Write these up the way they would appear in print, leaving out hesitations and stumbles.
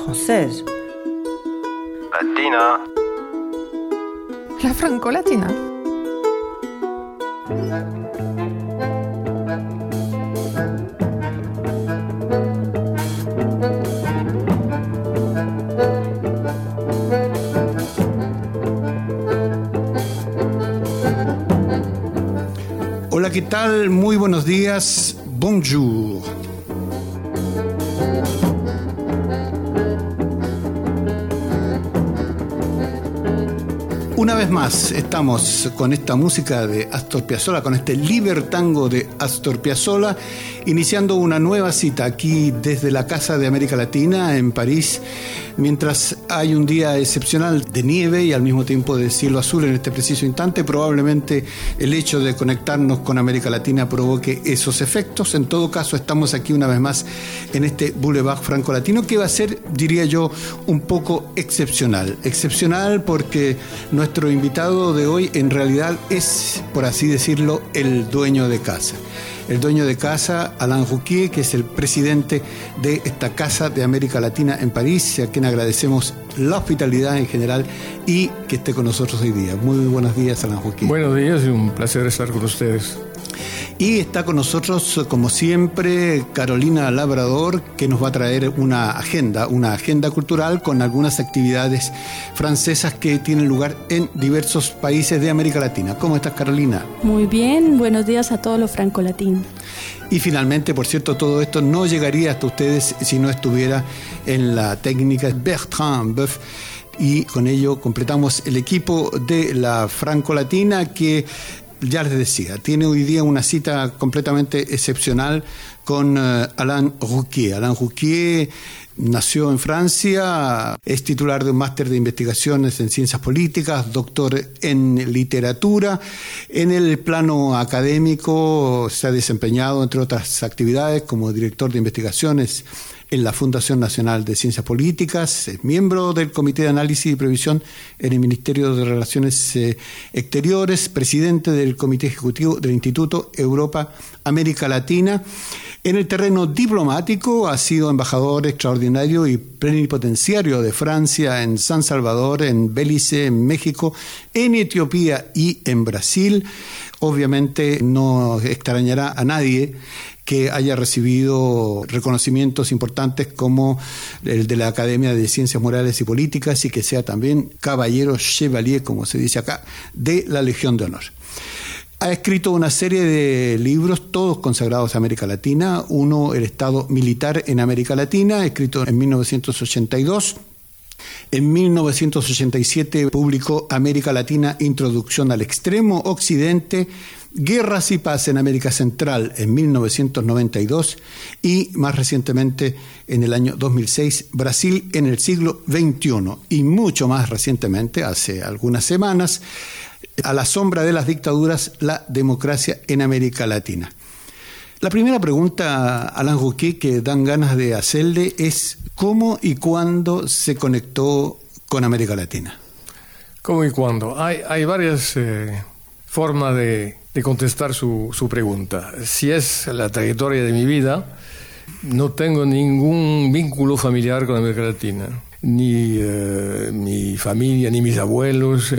française. Latina. La Franco-Latina. Hola, ¿qué tal? Muy buenos días. Bonjour. Una vez más estamos con esta música de Astor Piazzolla, con este libertango de Astor Piazzolla, iniciando una nueva cita aquí desde la Casa de América Latina en París, mientras hay un día excepcional de nieve y al mismo tiempo de cielo azul en este preciso instante. Probablemente el hecho de conectarnos con América Latina provoque esos efectos. En todo caso, estamos aquí una vez más en este Boulevard Franco-Latino, que va a ser, diría yo, un poco excepcional. Excepcional porque nuestro invitado de hoy en realidad es, por así decirlo, el dueño de casa. El dueño de casa, Alain Rouquier, que es el presidente de esta Casa de América Latina en París, a quien agradecemos la hospitalidad en general y que esté con nosotros hoy día. Muy buenos días, Alain Rouquier. Buenos días y un placer estar con ustedes. Y está con nosotros, como siempre, Carolina Labrador, que nos va a traer una agenda cultural con algunas actividades francesas que tienen lugar en diversos países de América Latina. ¿Cómo estás, Carolina? Muy bien, buenos días a todos los francolatinos. Y finalmente, por cierto, todo esto no llegaría hasta ustedes si no estuviera en la técnica Bertrand Boeuf. Y con ello completamos el equipo de la Franco-Latina, que ya les decía, tiene hoy día una cita completamente excepcional con Alain Rouquier. Alain Rouquier nació en Francia, es titular de un máster de investigaciones en ciencias políticas, doctor en literatura. En el plano académico se ha desempeñado, entre otras actividades, como director de investigaciones en la Fundación Nacional de Ciencias Políticas, es miembro del Comité de Análisis y Previsión en el Ministerio de Relaciones Exteriores, presidente del Comité Ejecutivo del Instituto Europa-América Latina. En el terreno diplomático ha sido embajador extraordinario y plenipotenciario de Francia en San Salvador, en Belice, en México, en Etiopía y en Brasil. Obviamente no extrañará a nadie que haya recibido reconocimientos importantes como el de la Academia de Ciencias Morales y Políticas y que sea también caballero chevalier, como se dice acá, de la Legión de Honor. Ha escrito una serie de libros, todos consagrados a América Latina. Uno, El Estado Militar en América Latina, escrito en 1982. En 1987 publicó América Latina, Introducción al Extremo Occidente, Guerras y Paz en América Central en 1992 y más recientemente en el año 2006, Brasil en el siglo XXI y mucho más recientemente, hace algunas semanas, A la sombra de las dictaduras, la democracia en América Latina. La primera pregunta, Alain Rouquier, que dan ganas de hacerle es ¿cómo y cuándo se conectó con América Latina? ¿Cómo y cuándo? Hay varias formas de contestar su pregunta. Si es la trayectoria de mi vida, no tengo ningún vínculo familiar con América Latina. Ni mi familia, ni mis abuelos.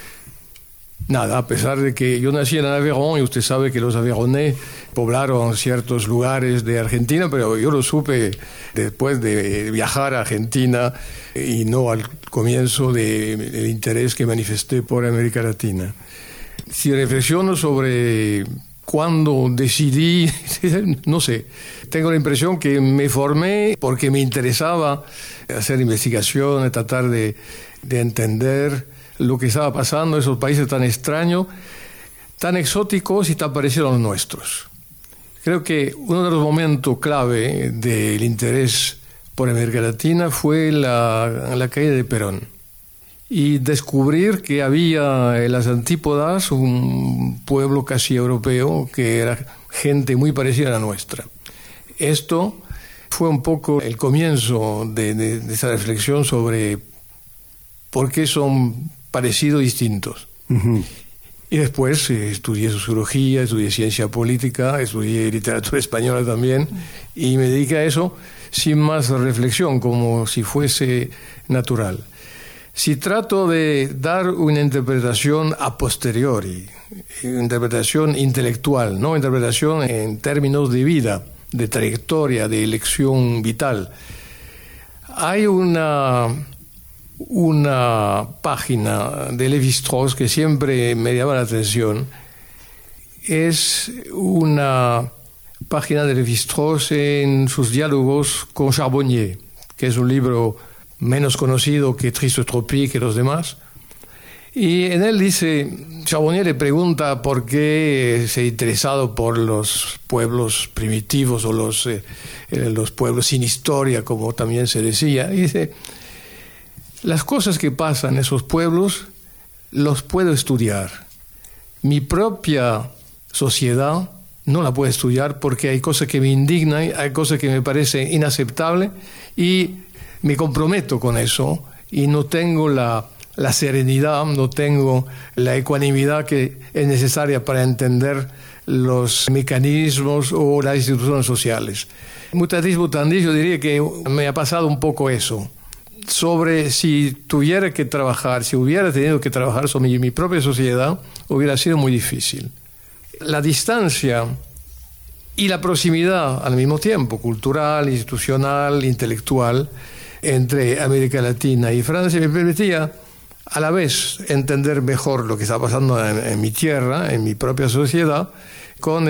Nada, a pesar de que yo nací en Aveyron y usted sabe que los averonés poblaron ciertos lugares de Argentina, pero yo lo supe después de viajar a Argentina y no al comienzo del interés que manifesté por América Latina. Si reflexiono sobre cuándo decidí, no sé, tengo la impresión que me formé porque me interesaba hacer investigaciones, tratar de entender lo que estaba pasando en esos países tan extraños, tan exóticos y tan parecidos a los nuestros. Creo que uno de los momentos clave del interés por América Latina fue la caída de Perón y descubrir que había en las antípodas un pueblo casi europeo que era gente muy parecida a la nuestra. Esto fue un poco el comienzo de esa reflexión sobre por qué son parecidos y distintos. Uh-huh. Y después estudié sociología, estudié ciencia política, estudié literatura española también, y me dediqué a eso sin más reflexión, como si fuese natural. Si trato de dar una interpretación a posteriori, interpretación intelectual, no interpretación en términos de vida, de trayectoria, de elección vital, hay una página de Lévi-Strauss que siempre me llama la atención. Es una página de Lévi-Strauss en sus diálogos con Charbonnier, que es un libro menos conocido que Triste-Utopie que los demás. Y en él dice, Charbonnier le pregunta por qué se ha interesado por los pueblos primitivos o los pueblos sin historia, como también se decía. Y dice, las cosas que pasan en esos pueblos los puedo estudiar. Mi propia sociedad no la puedo estudiar porque hay cosas que me indignan, hay cosas que me parecen inaceptables y me comprometo con eso y no tengo la serenidad, no tengo la ecuanimidad que es necesaria para entender los mecanismos o las instituciones sociales. Mutatis mutandis, yo diría que me ha pasado un poco eso. Sobre si tuviera que trabajar, si hubiera tenido que trabajar sobre mi propia sociedad, hubiera sido muy difícil. La distancia y la proximidad al mismo tiempo, cultural, institucional, intelectual, entre América Latina y Francia, me permitía a la vez entender mejor lo que está pasando en mi tierra, en mi propia sociedad, con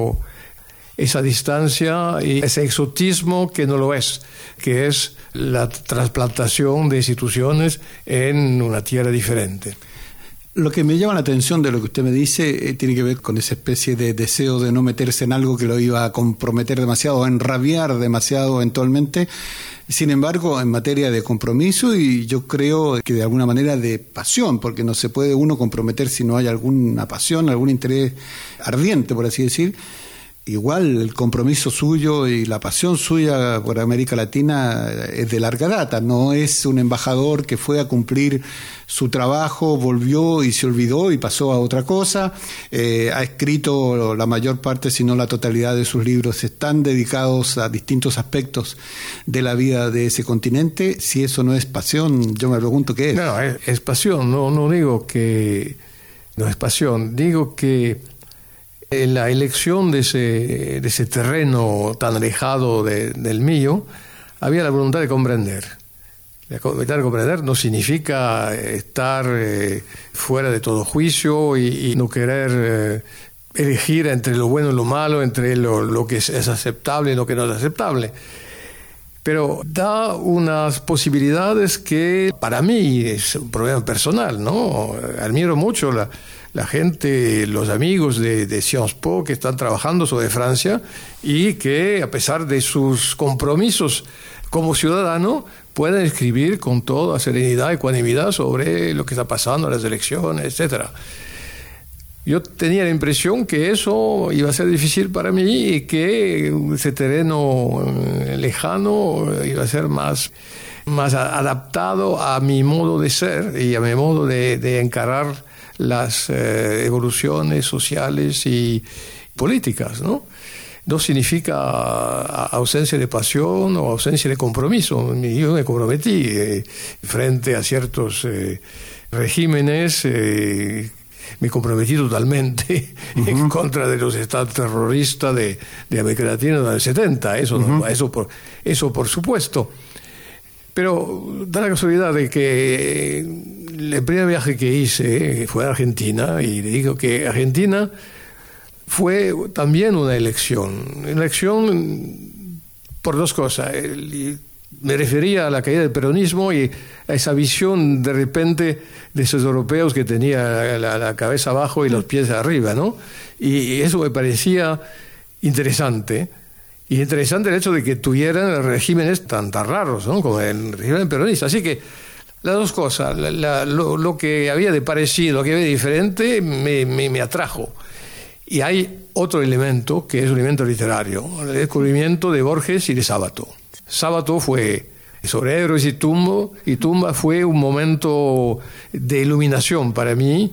esa distancia y ese exotismo que no lo es, que es la trasplantación de instituciones en una tierra diferente. Lo que me llama la atención de lo que usted me dice tiene que ver con esa especie de deseo de no meterse en algo que lo iba a comprometer demasiado, o enrabiar demasiado eventualmente. Sin embargo, en materia de compromiso, y yo creo que de alguna manera de pasión, porque no se puede uno comprometer si no hay alguna pasión, algún interés ardiente, por así decir. Igual el compromiso suyo y la pasión suya por América Latina es de larga data, no es un embajador que fue a cumplir su trabajo, volvió y se olvidó y pasó a otra cosa. Ha escrito la mayor parte, si no la totalidad de sus libros, están dedicados a distintos aspectos de la vida de ese continente. Si eso no es pasión, yo me pregunto qué es. No, es pasión, no digo que no es pasión, digo que en la elección de ese terreno tan alejado del mío, había la voluntad de comprender. La voluntad de comprender no significa estar fuera de todo juicio y no querer elegir entre lo bueno y lo malo, entre lo que es aceptable y lo que no es aceptable. Pero da unas posibilidades que para mí es un problema personal, ¿no? Admiro mucho la gente, los amigos de Sciences Po que están trabajando sobre Francia y que, a pesar de sus compromisos como ciudadano, pueden escribir con toda serenidad y ecuanimidad sobre lo que está pasando en las elecciones, etc. Yo tenía la impresión que eso iba a ser difícil para mí y que ese terreno lejano iba a ser más adaptado a mi modo de ser y a mi modo de encarar las evoluciones sociales y políticas, ¿no? No significa ausencia de pasión o ausencia de compromiso. Yo me comprometí frente a ciertos regímenes, me comprometí totalmente en contra de los estados terroristas de América Latina en los 70, eso por supuesto. Pero da la casualidad de que el primer viaje que hice fue a Argentina, y le digo que Argentina fue también una elección por dos cosas. Me refería a la caída del peronismo y a esa visión de repente de esos europeos que tenían la cabeza abajo y los pies arriba, ¿no? Y eso me parecía interesante. Y interesante el hecho de que tuvieran regímenes tan raros, ¿no? Como el régimen peronista. Así que las dos cosas, lo que había de parecido, lo que había de diferente, me atrajo. Y hay otro elemento que es un elemento literario, el descubrimiento de Borges y de Sábato. Sábato fue sobre Héroes y Tumba fue un momento de iluminación para mí,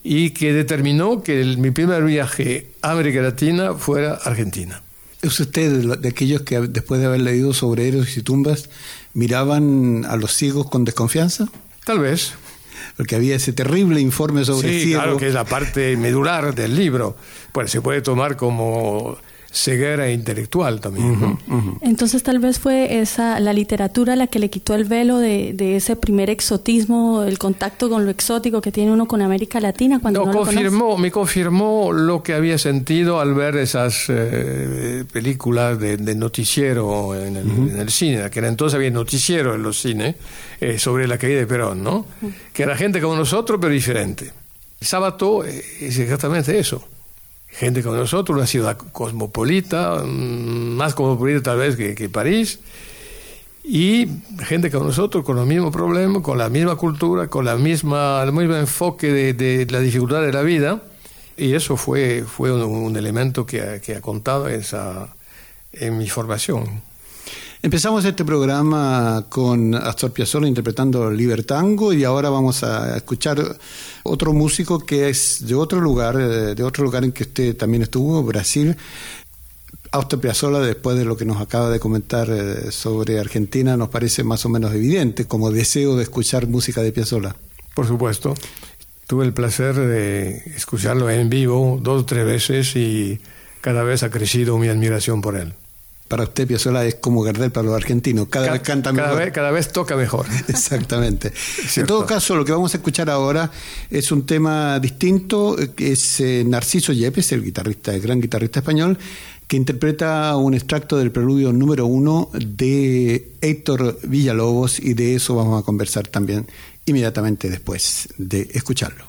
y que determinó que mi primer viaje a América Latina fuera Argentina. ¿Es usted de aquellos que después de haber leído sobre héroes y tumbas miraban a los ciegos con desconfianza? Tal vez. Porque había ese terrible informe sobre sí, ciegos. Claro, que es la parte medular del libro. Pues se puede tomar como ceguera intelectual también, ¿no? Entonces tal vez fue la literatura la que le quitó el velo de ese primer exotismo, el contacto con lo exótico que tiene uno con América Latina cuando no lo conoce. Me confirmó lo que había sentido al ver esas películas de noticiero en el cine, que entonces había noticiero en los cines sobre la caída de Perón, ¿no? Que era gente como nosotros pero diferente. Sábato es exactamente eso. Gente como nosotros, una ciudad cosmopolita, más cosmopolita tal vez que París, y gente como nosotros con los mismos problemas, con la misma cultura, con el mismo enfoque de la dificultad de la vida, y eso fue un elemento que ha contado en mi formación. Empezamos este programa con Astor Piazzolla interpretando Libertango y ahora vamos a escuchar otro músico que es de otro lugar en que usted también estuvo, Brasil. Astor Piazzolla, después de lo que nos acaba de comentar sobre Argentina, nos parece más o menos evidente como deseo de escuchar música de Piazzolla. Por supuesto. Tuve el placer de escucharlo en vivo 2 o 3 veces y cada vez ha crecido mi admiración por él. Para usted Piazzolla es como Gardel para los argentinos, cada vez canta mejor. Cada vez toca mejor. Exactamente. En todo caso, lo que vamos a escuchar ahora es un tema distinto, que es Narciso Yepes, el gran guitarrista español, que interpreta un extracto del preludio número 1 de Héctor Villalobos, y de eso vamos a conversar también inmediatamente después de escucharlo.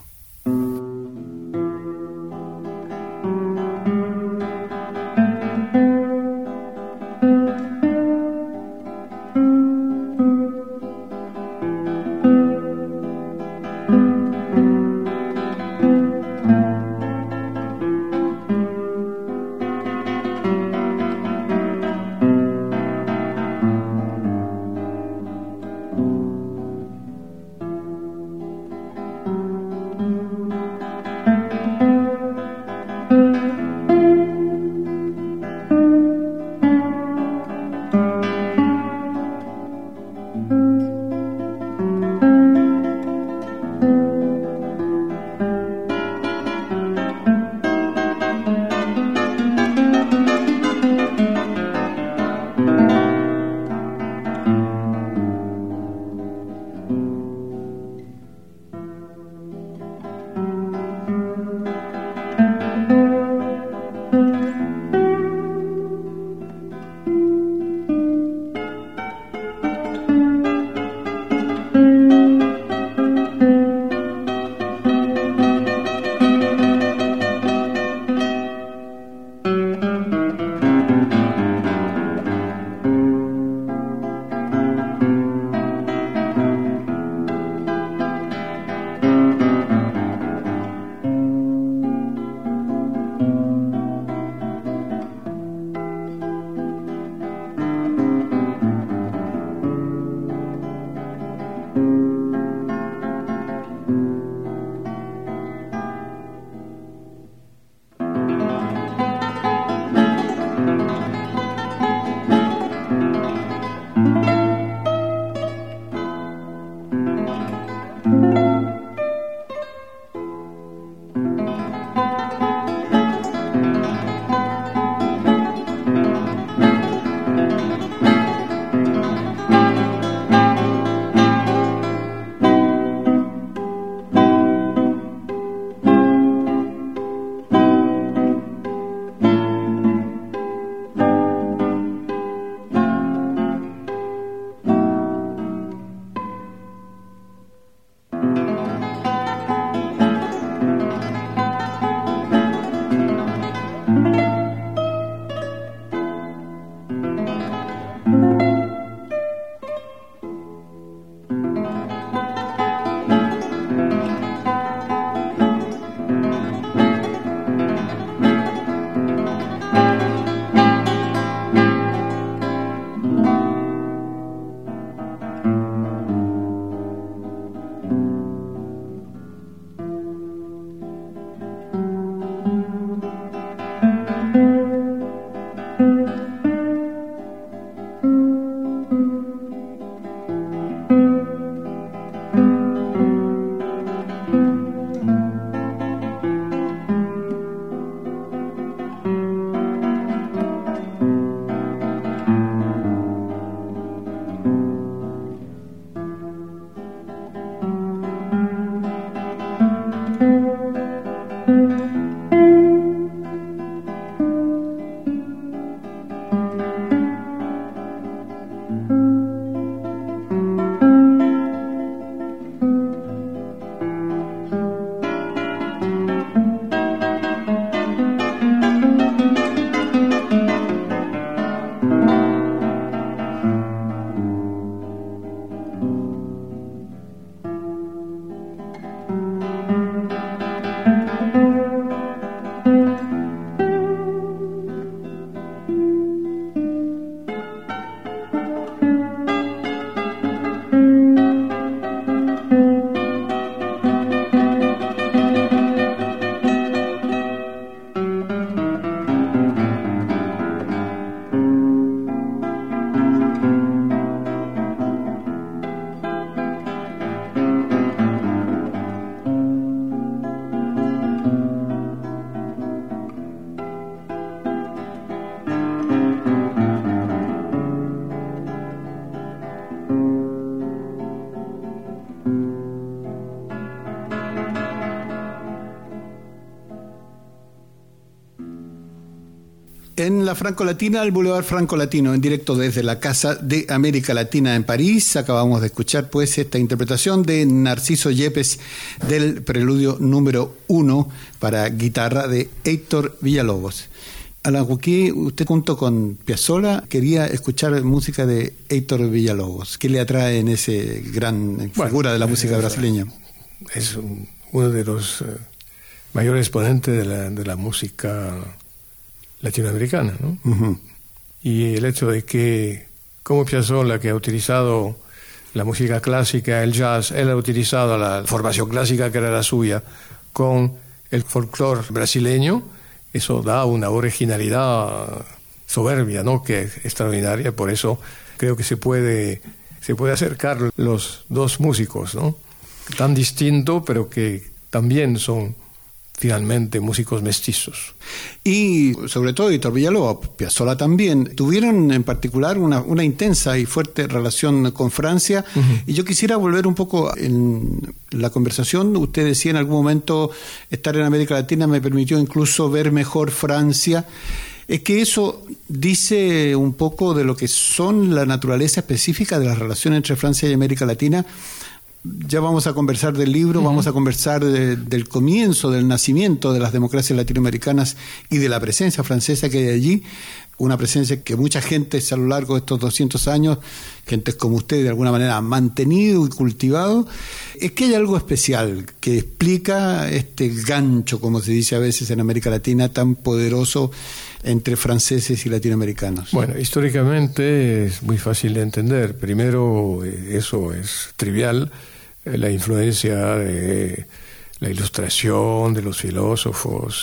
la Franco Latina, el Boulevard Franco Latino, en directo desde la Casa de América Latina en París. Acabamos de escuchar pues esta interpretación de Narciso Yepes del preludio número 1 para guitarra de Héctor Villalobos. Alain Rouquier, usted junto con Piazzolla quería escuchar música de Héctor Villalobos. ¿Qué le atrae en ese gran figura de la música brasileña? Es uno de los mayores exponentes de la música latinoamericana, ¿no? Uh-huh. Y el hecho de que, como Piazzolla, que ha utilizado la música clásica, el jazz, él ha utilizado la formación clásica que era la suya con el folclore brasileño, eso da una originalidad soberbia, ¿no?, que es extraordinaria. Por eso creo que se puede acercar los dos músicos, ¿no?, tan distintos, pero que también son finalmente músicos mestizos. Y sobre todo Héctor Villalobos, Piazzolla también, tuvieron en particular una intensa y fuerte relación con Francia. Uh-huh. Y yo quisiera volver un poco en la conversación. Usted decía en algún momento, estar en América Latina me permitió incluso ver mejor Francia. Es que eso dice un poco de lo que son la naturaleza específica de las relaciones entre Francia y América Latina. Ya vamos a conversar del libro, vamos a conversar del comienzo, del nacimiento de las democracias latinoamericanas y de la presencia francesa que hay allí, una presencia que mucha gente a lo largo de estos 200 años, gente como usted de alguna manera ha mantenido y cultivado. Es que hay algo especial que explica este gancho, como se dice a veces en América Latina, tan poderoso entre franceses y latinoamericanos. Bueno, históricamente es muy fácil de entender. Primero, eso es trivial, la influencia de la Ilustración, de los filósofos,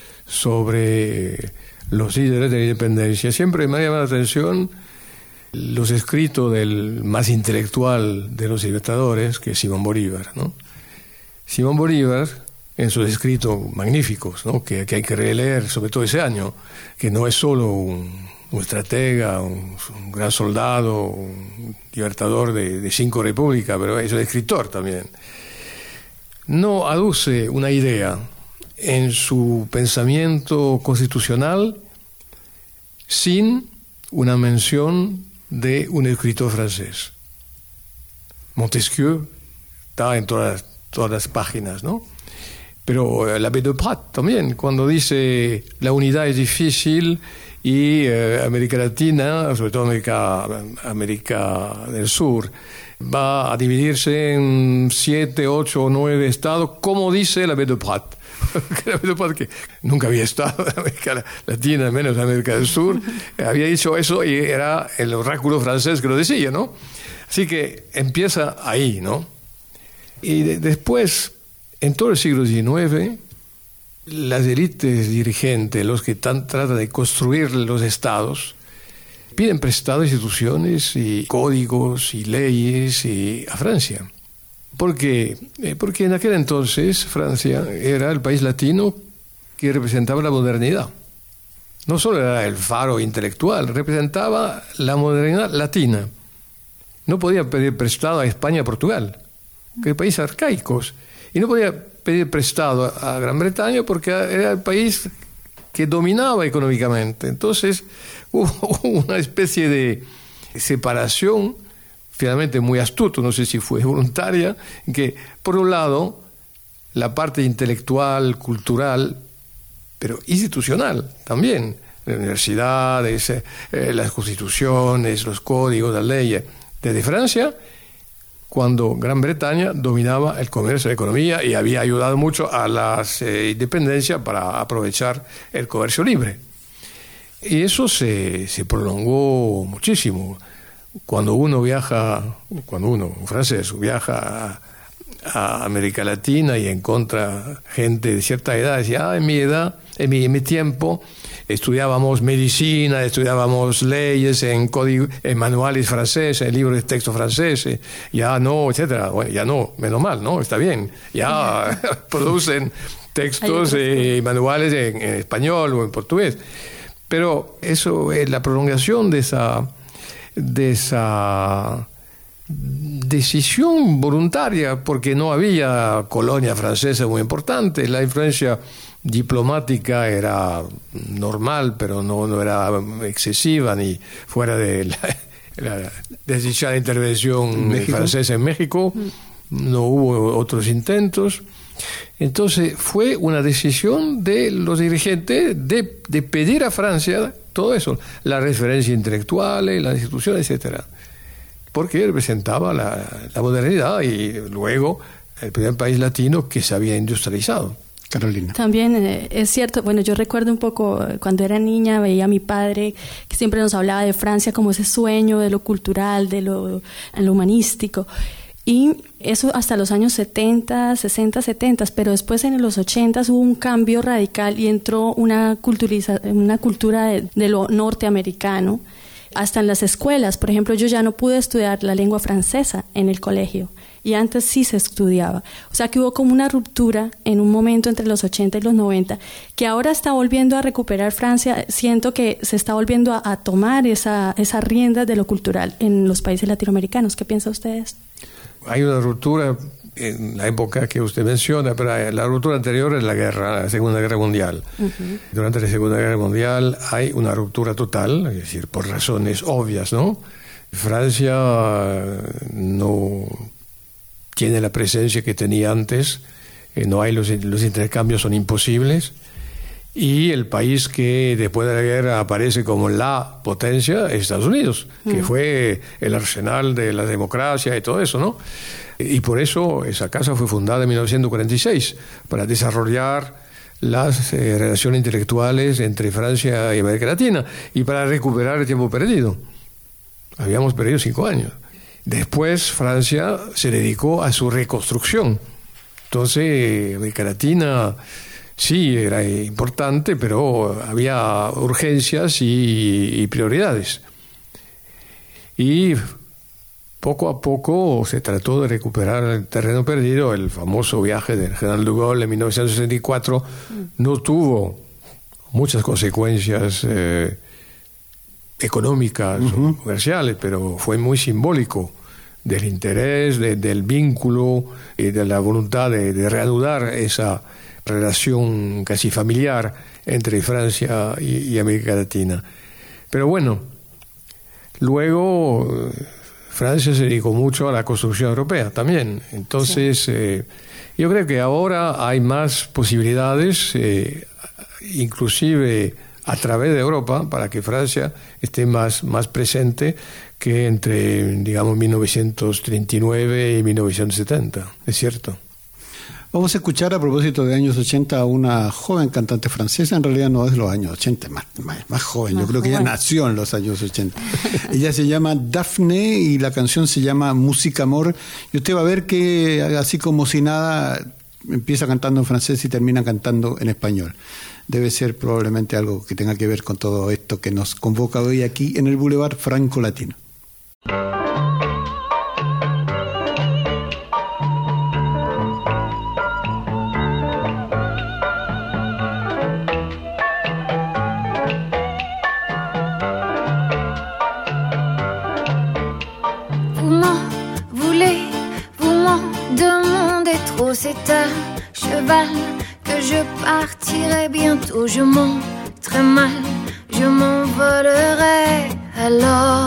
sobre los líderes de la independencia. Siempre me ha llamado la atención los escritos del más intelectual de los libertadores, que es Simón Bolívar, ¿no? Simón Bolívar, en sus escritos magníficos, ¿no?, que hay que releer, sobre todo ese año, que no es solo un estratega, un gran soldado, un libertador de 5 repúblicas, pero es un escritor también. No aduce una idea en su pensamiento constitucional sin una mención de un escritor francés. Montesquieu está en todas las páginas, ¿no? Pero l'abbé de Prat también, cuando dice la unidad es difícil y América Latina, sobre todo América del Sur, va a dividirse en 7, 8 o 9 estados, como dice l'abbé de Prat. Que nunca había estado en América Latina, menos en América del Sur, había dicho eso y era el oráculo francés que lo decía, ¿no? Así que empieza ahí, ¿no? Y después, en todo el siglo XIX, las élites dirigentes, los que tratan de construir los estados, piden prestado instituciones y códigos y leyes a Francia. ¿Por qué? Porque en aquel entonces Francia era el país latino que representaba la modernidad. No solo era el faro intelectual, representaba la modernidad latina. No podía pedir prestado a España y Portugal, que eran países arcaicos, y no podía pedir prestado a Gran Bretaña porque era el país que dominaba económicamente. Entonces hubo una especie de separación, finalmente muy astuto, no sé si fue voluntaria, que por un lado la parte intelectual, cultural, pero institucional también, las universidades, las constituciones, los códigos, las leyes, desde Francia, cuando Gran Bretaña dominaba el comercio, la economía, y había ayudado mucho a las independencias para aprovechar el comercio libre. Y eso se prolongó muchísimo. Cuando un francés viaja a América Latina y encuentra gente de cierta edad, decía, en mi edad, en mi tiempo, estudiábamos medicina, estudiábamos leyes en manuales franceses, en libros de texto franceses, ya no, etcétera. Bueno, ya no, menos mal, ¿no? Está bien. Ya producen textos y manuales en español o en portugués. Pero eso es la prolongación de esa decisión voluntaria, porque no había colonia francesa muy importante. La influencia diplomática era normal, pero no era excesiva ni fuera de la desdichada intervención francesa en México. No hubo otros intentos. Entonces fue una decisión de los dirigentes de pedir a Francia todo eso, la referencia intelectual, las instituciones, etcétera, porque representaba la modernidad y luego el primer país latino que se había industrializado. Carolina. También es cierto, bueno, yo recuerdo un poco cuando era niña, veía a mi padre que siempre nos hablaba de Francia como ese sueño de lo cultural, de lo humanístico. Y eso hasta los años 70, 60, 70, pero después en los 80 hubo un cambio radical y entró una cultura de lo norteamericano. Hasta en las escuelas, por ejemplo, yo ya no pude estudiar la lengua francesa en el colegio y antes sí se estudiaba. O sea que hubo como una ruptura en un momento entre los 80 y los 90 que ahora está volviendo a recuperar Francia. Siento que se está volviendo a tomar esa rienda de lo cultural en los países latinoamericanos. ¿Qué piensan ustedes? Hay una ruptura en la época que usted menciona, pero la ruptura anterior es la Segunda Guerra Mundial. Uh-huh. Durante la Segunda Guerra Mundial hay una ruptura total, es decir, por razones obvias, ¿no? Francia no tiene la presencia que tenía antes, no hay los intercambios son imposibles, y el país que después de la guerra aparece como la potencia es Estados Unidos, que fue el arsenal de la democracia y todo eso, ¿no? Y por eso esa casa fue fundada en 1946, para desarrollar las relaciones intelectuales entre Francia y América Latina y para recuperar el tiempo perdido. Habíamos perdido 5 años. Después Francia se dedicó a su reconstrucción. Entonces América Latina sí era importante, pero había urgencias y prioridades. Y poco a poco se trató de recuperar el terreno perdido. El famoso viaje del general de Gaulle en 1964 no tuvo muchas consecuencias económicas o comerciales, pero fue muy simbólico del interés, del vínculo y de la voluntad de reanudar esa relación casi familiar entre Francia y América Latina. Pero bueno, luego Francia se dedicó mucho a la construcción europea también. Entonces, yo creo que ahora hay más posibilidades, inclusive a través de Europa, para que Francia esté más presente que entre, digamos, 1939 y 1970. Es cierto. Vamos a escuchar a propósito de años 80 a una joven cantante francesa, en realidad no es de los años 80, más joven, yo creo que ella nació en los años 80. Ella se llama Daphne y la canción se llama Música Amor, y usted va a ver que así como si nada empieza cantando en francés y termina cantando en español. Debe ser probablemente algo que tenga que ver con todo esto que nos convoca hoy aquí en el Boulevard Franco Latino. C'est un cheval que je partirai bientôt. Je monte très mal, je m'envolerai alors.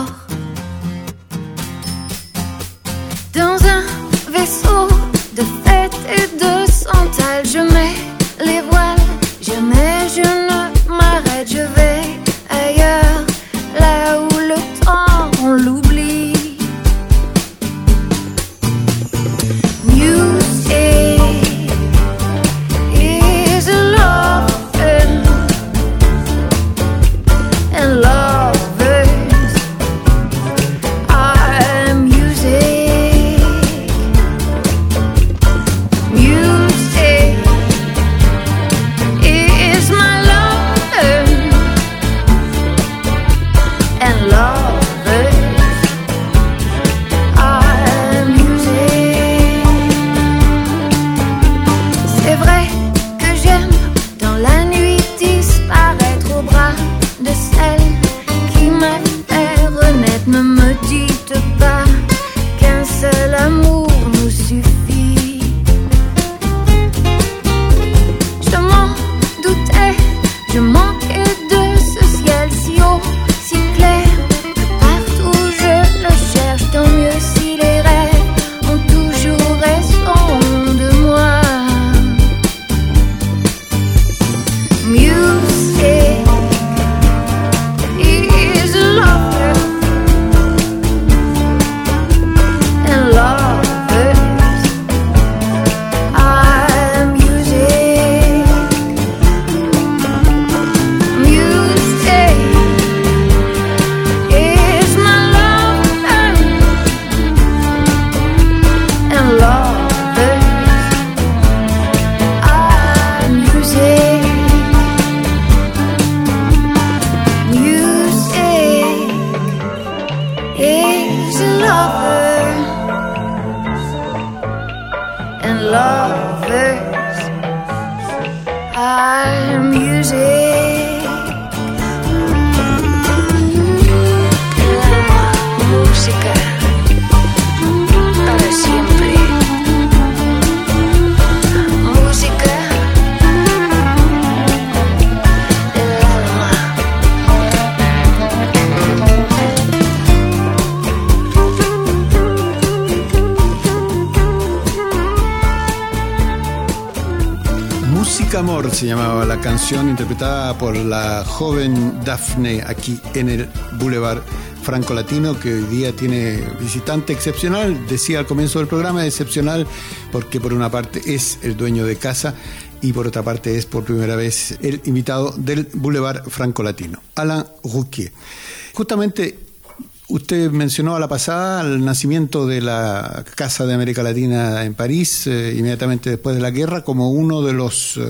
Dans un vaisseau de fête et de santal, je mets les voiles, jamais je ne m'arrête. Je vais ailleurs, là où le temps on l'oublie. Amor se llamaba la canción, interpretada por la joven Dafne aquí en el Boulevard Franco-Latino, que hoy día tiene visitante excepcional. Decía al comienzo del programa, excepcional porque por una parte es el dueño de casa y por otra parte es por primera vez el invitado del Boulevard Franco-Latino, Alain Rouquier. Justamente usted mencionó a la pasada el nacimiento de la Casa de América Latina en París, inmediatamente después de la guerra, como uno de los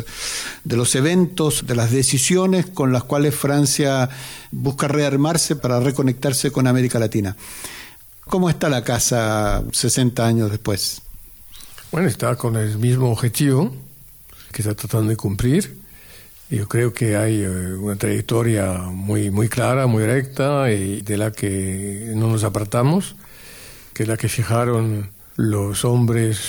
eventos, de las decisiones con las cuales Francia busca rearmarse para reconectarse con América Latina. ¿Cómo está la Casa 60 años después? Bueno, está con el mismo objetivo que está tratando de cumplir. Yo creo que hay una trayectoria muy, muy clara, muy recta y de la que no nos apartamos, que es la que fijaron los hombres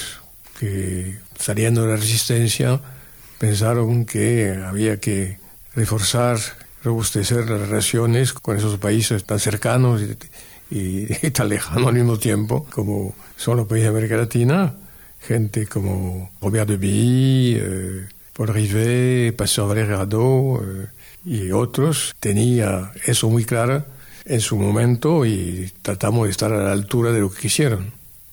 que, saliendo de la resistencia, pensaron que había que reforzar, robustecer las relaciones con esos países tan cercanos y tan lejanos al mismo tiempo, como son los países de América Latina. Gente como Robert de Billy, Paul Rivet, Pastor Valéry Radot y otros, tenía eso muy claro en su momento y tratamos de estar a la altura de lo que quisieron.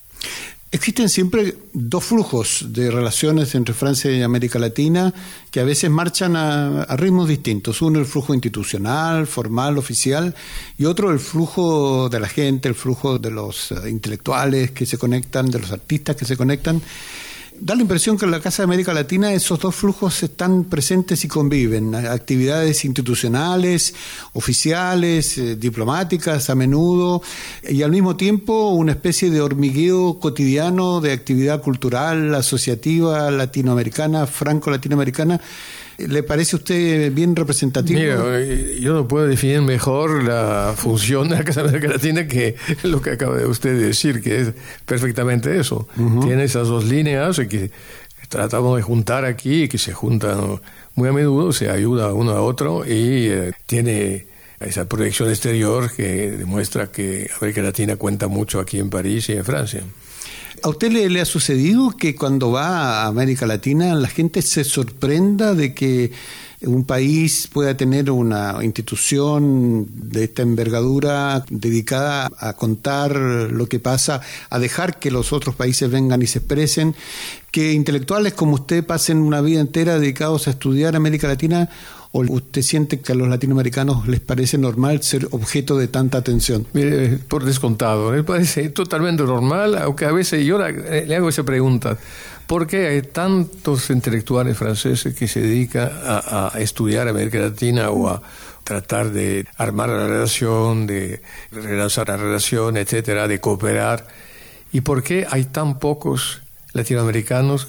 Existen siempre dos flujos de relaciones entre Francia y América Latina que a veces marchan a ritmos distintos. Uno, el flujo institucional, formal, oficial, y otro, el flujo de la gente, el flujo de los intelectuales que se conectan, de los artistas que se conectan. Da la impresión que en la Casa de América Latina esos dos flujos están presentes y conviven. Actividades institucionales, oficiales, diplomáticas a menudo, y al mismo tiempo una especie de hormigueo cotidiano de actividad cultural, asociativa, latinoamericana, franco-latinoamericana. ¿Le parece a usted bien representativo? Mira, yo no puedo definir mejor la función de la Casa de América Latina que lo que acaba de usted decir, que es perfectamente eso. Uh-huh. Tiene esas dos líneas que tratamos de juntar aquí, y que se juntan muy a menudo, se ayuda uno a otro y tiene esa proyección exterior que demuestra que América Latina cuenta mucho aquí en París y en Francia. ¿A usted le ha sucedido que cuando va a América Latina la gente se sorprenda de que un país pueda tener una institución de esta envergadura dedicada a contar lo que pasa, a dejar que los otros países vengan y se expresen, que intelectuales como usted pasen una vida entera dedicados a estudiar América Latina? ¿O usted siente que a los latinoamericanos les parece normal ser objeto de tanta atención? Mire, por descontado, me parece totalmente normal, aunque a veces yo le hago esa pregunta. ¿Por qué hay tantos intelectuales franceses que se dedican a estudiar América Latina o a tratar de armar la relación, de relanzar la relación, etcétera, de cooperar? ¿Y por qué hay tan pocos latinoamericanos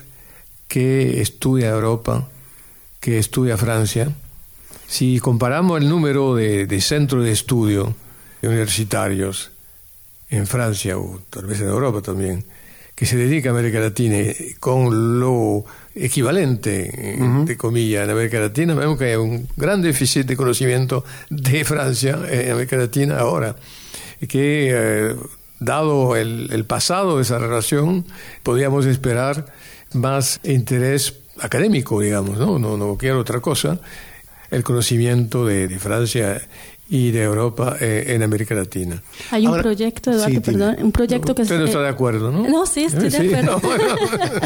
que estudian Europa, que estudian Francia? Si comparamos el número de centros de estudio universitarios en Francia o tal vez en Europa también, que se dedica a América Latina con lo equivalente, de comillas, en América Latina, vemos que hay un gran déficit de conocimiento de Francia en América Latina ahora, que dado el pasado de esa relación, podríamos esperar más interés académico, digamos, no quiero otra cosa, el conocimiento de Francia y de Europa en América Latina. Hay un proyecto, Eduardo, sí, perdón, un proyecto que... Usted no está de acuerdo, ¿no? No, sí, estoy de acuerdo. No, bueno.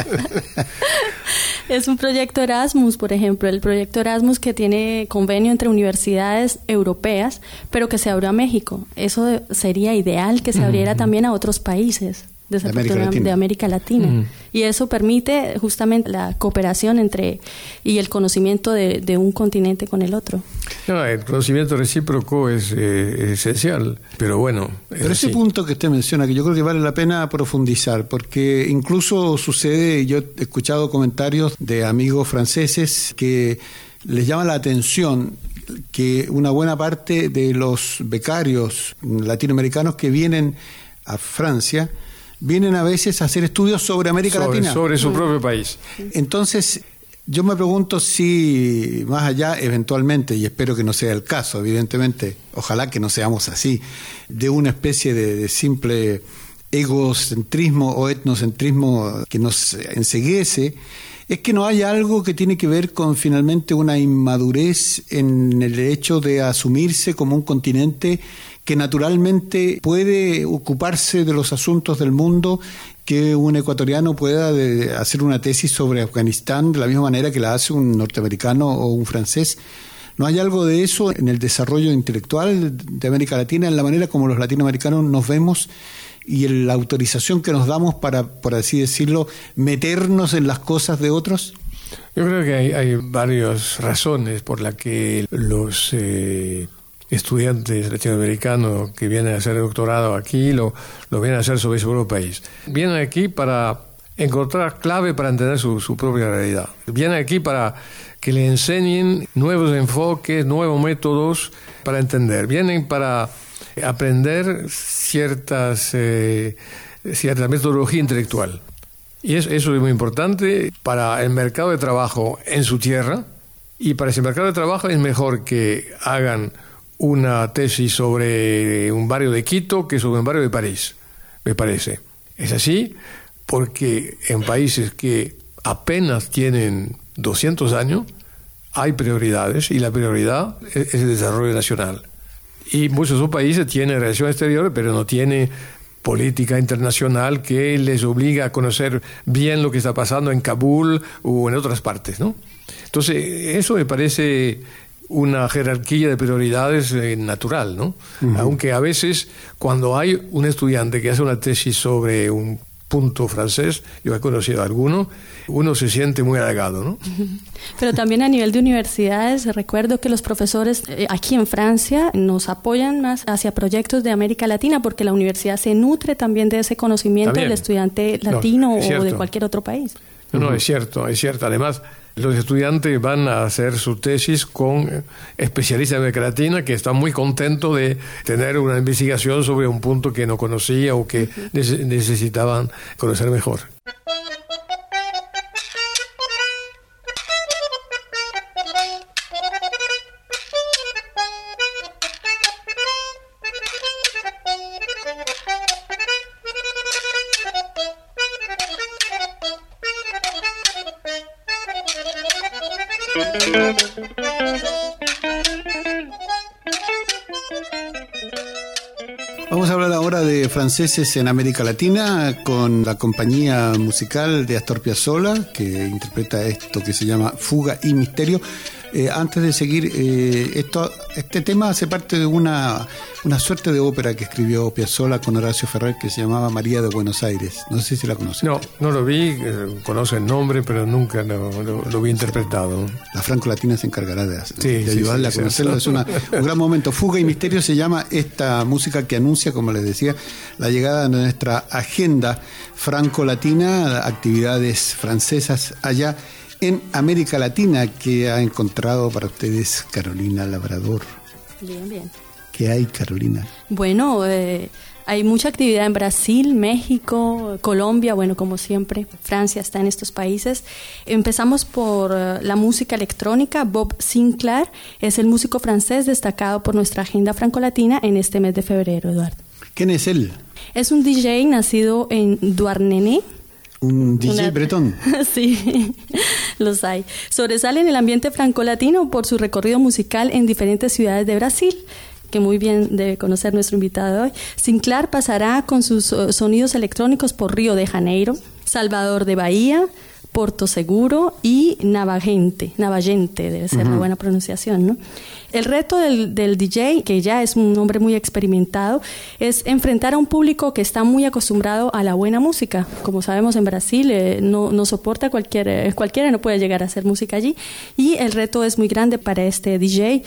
Es un proyecto Erasmus, por ejemplo, el proyecto Erasmus que tiene convenio entre universidades europeas, pero que se abrió a México. Eso sería ideal que se abriera también a otros países de América Latina. Y eso permite justamente la cooperación y el conocimiento de un continente con el otro. No, el conocimiento recíproco es esencial, pero bueno. Pero ese punto que usted menciona, que yo creo que vale la pena profundizar, porque incluso sucede, yo he escuchado comentarios de amigos franceses que les llama la atención que una buena parte de los becarios latinoamericanos que vienen a Francia vienen a veces a hacer estudios sobre América Latina. Sobre su propio país. Entonces, yo me pregunto si más allá, eventualmente, y espero que no sea el caso, evidentemente, ojalá que no seamos así, de una especie de simple egocentrismo o etnocentrismo que nos enceguece, es que no hay algo que tiene que ver con finalmente una inmadurez en el hecho de asumirse como un continente que naturalmente puede ocuparse de los asuntos del mundo, que un ecuatoriano pueda hacer una tesis sobre Afganistán de la misma manera que la hace un norteamericano o un francés. ¿No hay algo de eso en el desarrollo intelectual de América Latina, en la manera como los latinoamericanos nos vemos y en la autorización que nos damos para, por así decirlo, meternos en las cosas de otros? Yo creo que hay varias razones por las que los estudiantes latinoamericanos que vienen a hacer doctorado aquí lo vienen a hacer sobre su propio país. Vienen aquí para encontrar clave para entender su propia realidad. Vienen aquí para que le enseñen nuevos enfoques, nuevos métodos para entender. Vienen para aprender cierta metodología intelectual. Y eso es muy importante para el mercado de trabajo en su tierra. Y para ese mercado de trabajo es mejor que hagan una tesis sobre un barrio de Quito que sobre un barrio de París, me parece. Es así porque en países que apenas tienen 200 años hay prioridades y la prioridad es el desarrollo nacional. Y muchos de esos países tienen relaciones exteriores, pero no tienen política internacional que les obliga a conocer bien lo que está pasando en Kabul o en otras partes, ¿no? Entonces, eso me parece una jerarquía de prioridades natural, ¿no? Uh-huh. Aunque a veces, cuando hay un estudiante que hace una tesis sobre un punto francés, yo he conocido a alguno, uno se siente muy halagado, ¿no? Pero también a nivel de universidades, recuerdo que los profesores aquí en Francia nos apoyan más hacia proyectos de América Latina porque la universidad se nutre también de ese conocimiento del estudiante latino o de cualquier otro país. No, es cierto. Además, los estudiantes van a hacer su tesis con especialistas de América Latina que están muy contentos de tener una investigación sobre un punto que no conocía o que necesitaban conocer mejor. Vamos a hablar ahora de franceses en América Latina con la compañía musical de Astor Piazzolla, que interpreta esto que se llama Fuga y Misterio. Antes de seguir, este tema hace parte de una suerte de ópera que escribió Piazzolla con Horacio Ferrer que se llamaba María de Buenos Aires. No sé si la conocen. No lo vi, conozco el nombre, pero nunca lo vi interpretado. La Franco Latina se encargará de ayudarle a conocerlo. Es un gran momento. Fuga y Misterio se llama esta música que anuncia, como les decía, la llegada de nuestra agenda franco-latina, actividades francesas allá en América Latina. Que ha encontrado para ustedes Carolina Labrador? Bien. ¿Qué hay, Carolina? Bueno, hay mucha actividad en Brasil, México, Colombia, bueno, como siempre, Francia está en estos países. Empezamos por la música electrónica. Bob Sinclair es el músico francés destacado por nuestra agenda franco-latina en este mes de febrero, Eduardo. ¿Quién es él? Es un DJ nacido en Douarnenez. Un DJ bretón. Sí, los hay. Sobresale en el ambiente franco-latino por su recorrido musical en diferentes ciudades de Brasil, que muy bien debe conocer nuestro invitado de hoy. Sinclair pasará con sus sonidos electrónicos por Río de Janeiro, Salvador de Bahía, Porto Seguro y Navagente, debe ser la buena pronunciación, ¿no? El reto del DJ, que ya es un hombre muy experimentado, es enfrentar a un público que está muy acostumbrado a la buena música. Como sabemos, en Brasil no soporta cualquiera no puede llegar a hacer música allí, y el reto es muy grande para este DJ.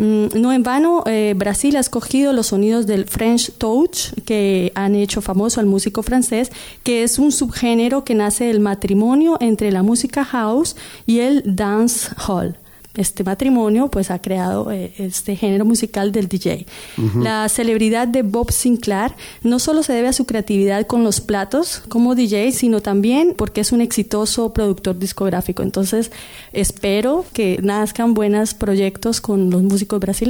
No en vano, Brasil ha escogido los sonidos del French Touch, que han hecho famoso al músico francés, que es un subgénero que nace del matrimonio entre la música house y el dance hall. Este matrimonio pues ha creado este género musical del DJ. Uh-huh. La celebridad de Bob Sinclair no solo se debe a su creatividad con los platos como DJ, sino también porque es un exitoso productor discográfico. Entonces espero que nazcan buenos proyectos con los músicos brasileños.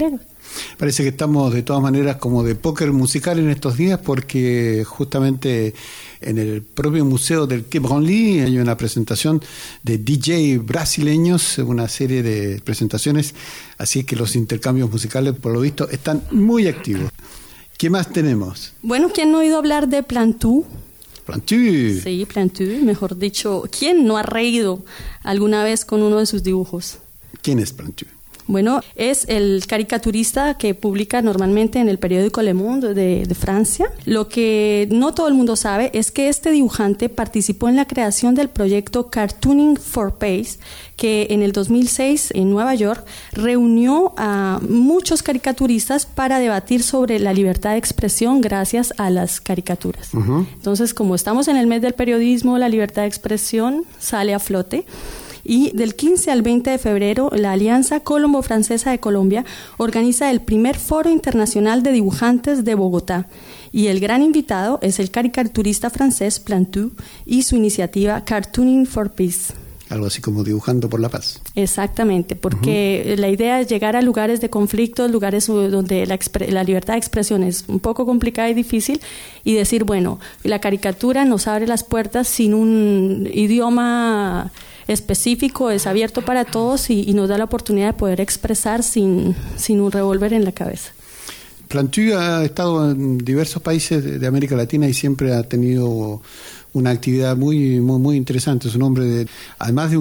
Parece que estamos de todas maneras como de póker musical en estos días, porque justamente en el propio museo del Quai Branly hay una presentación de DJ brasileños, una serie de presentaciones, así que los intercambios musicales, por lo visto, están muy activos. ¿Qué más tenemos? Bueno, ¿quién no ha oído hablar de Plantu? Plantu. Sí, Plantu, mejor dicho, ¿quién no ha reído alguna vez con uno de sus dibujos? ¿Quién es Plantu? Bueno, es el caricaturista que publica normalmente en el periódico Le Monde de Francia. Lo que no todo el mundo sabe es que este dibujante participó en la creación del proyecto Cartooning for Peace, que en el 2006 en Nueva York reunió a muchos caricaturistas para debatir sobre la libertad de expresión gracias a las caricaturas. Uh-huh. Entonces, como estamos en el mes del periodismo, la libertad de expresión sale a flote. Y del 15 al 20 de febrero, la Alianza Colombo-Francesa de Colombia organiza el primer Foro Internacional de Dibujantes de Bogotá. Y el gran invitado es el caricaturista francés Plantu y su iniciativa Cartooning for Peace. Algo así como Dibujando por la Paz. Exactamente, porque la idea es llegar a lugares de conflicto, lugares donde la libertad de expresión es un poco complicada y difícil, y decir, bueno, la caricatura nos abre las puertas sin un idioma específico, es abierto para todos y nos da la oportunidad de poder expresar sin un revólver en la cabeza. Plantu ha estado en diversos países de América Latina y siempre ha tenido una actividad muy interesante. Es un hombre, además de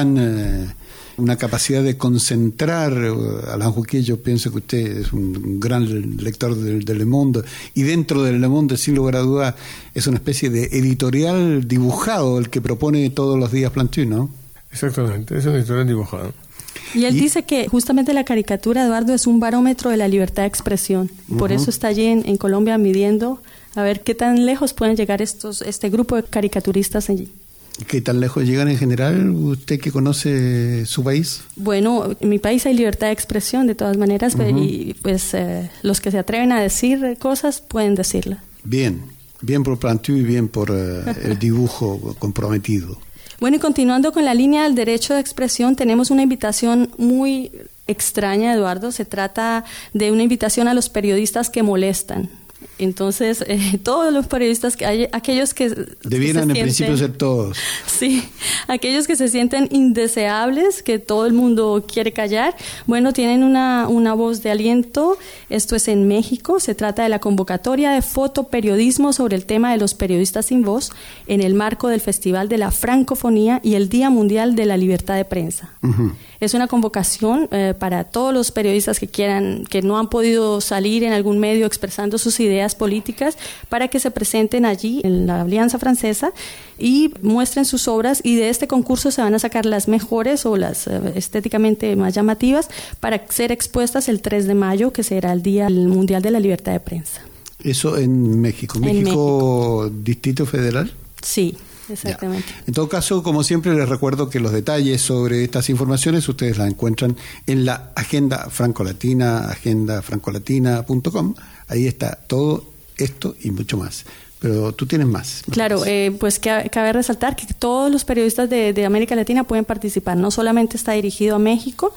una capacidad de concentrar. Alain Juquet, yo pienso que usted es un gran lector de Le Monde, y dentro del Le Monde, sin lugar a duda, es una especie de editorial dibujado el que propone todos los días Plantu, ¿no? Exactamente, es un editorial dibujado. Y él dice que justamente la caricatura, Eduardo, es un barómetro de la libertad de expresión. Por eso está allí en Colombia midiendo a ver qué tan lejos pueden llegar este grupo de caricaturistas allí. ¿Qué tan lejos llegan en general? ¿Usted que conoce su país? Bueno, en mi país hay libertad de expresión de todas maneras, y pues los que se atreven a decir cosas pueden decirlas. Bien por Plantu y bien por el dibujo comprometido. Bueno, y continuando con la línea del derecho de expresión, tenemos una invitación muy extraña, Eduardo. Se trata de una invitación a los periodistas que molestan. Entonces, todos los periodistas, aquellos que debieran en principio ser todos. Sí, aquellos que se sienten indeseables, que todo el mundo quiere callar, bueno, tienen una voz de aliento. Esto es en México. Se trata de la convocatoria de fotoperiodismo sobre el tema de los periodistas sin voz en el marco del Festival de la Francofonía y el Día Mundial de la Libertad de Prensa. Uh-huh. Es una convocación para todos los periodistas que no han podido salir en algún medio expresando sus ideas políticas, para que se presenten allí en la Alianza Francesa y muestren sus obras, y de este concurso se van a sacar las mejores o las estéticamente más llamativas para ser expuestas el 3 de mayo, que será el Día Mundial de la Libertad de Prensa. Eso en México. ¿México Distrito Federal? Sí. Exactamente. Ya. En todo caso, como siempre, les recuerdo que los detalles sobre estas informaciones ustedes las encuentran en la Agenda Francolatina, agendafrancolatina.com. Ahí está todo esto y mucho más. Pero tú tienes más. Claro, pues cabe resaltar que todos los periodistas de América Latina pueden participar. No solamente está dirigido a México,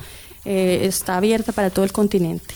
está abierta para todo el continente.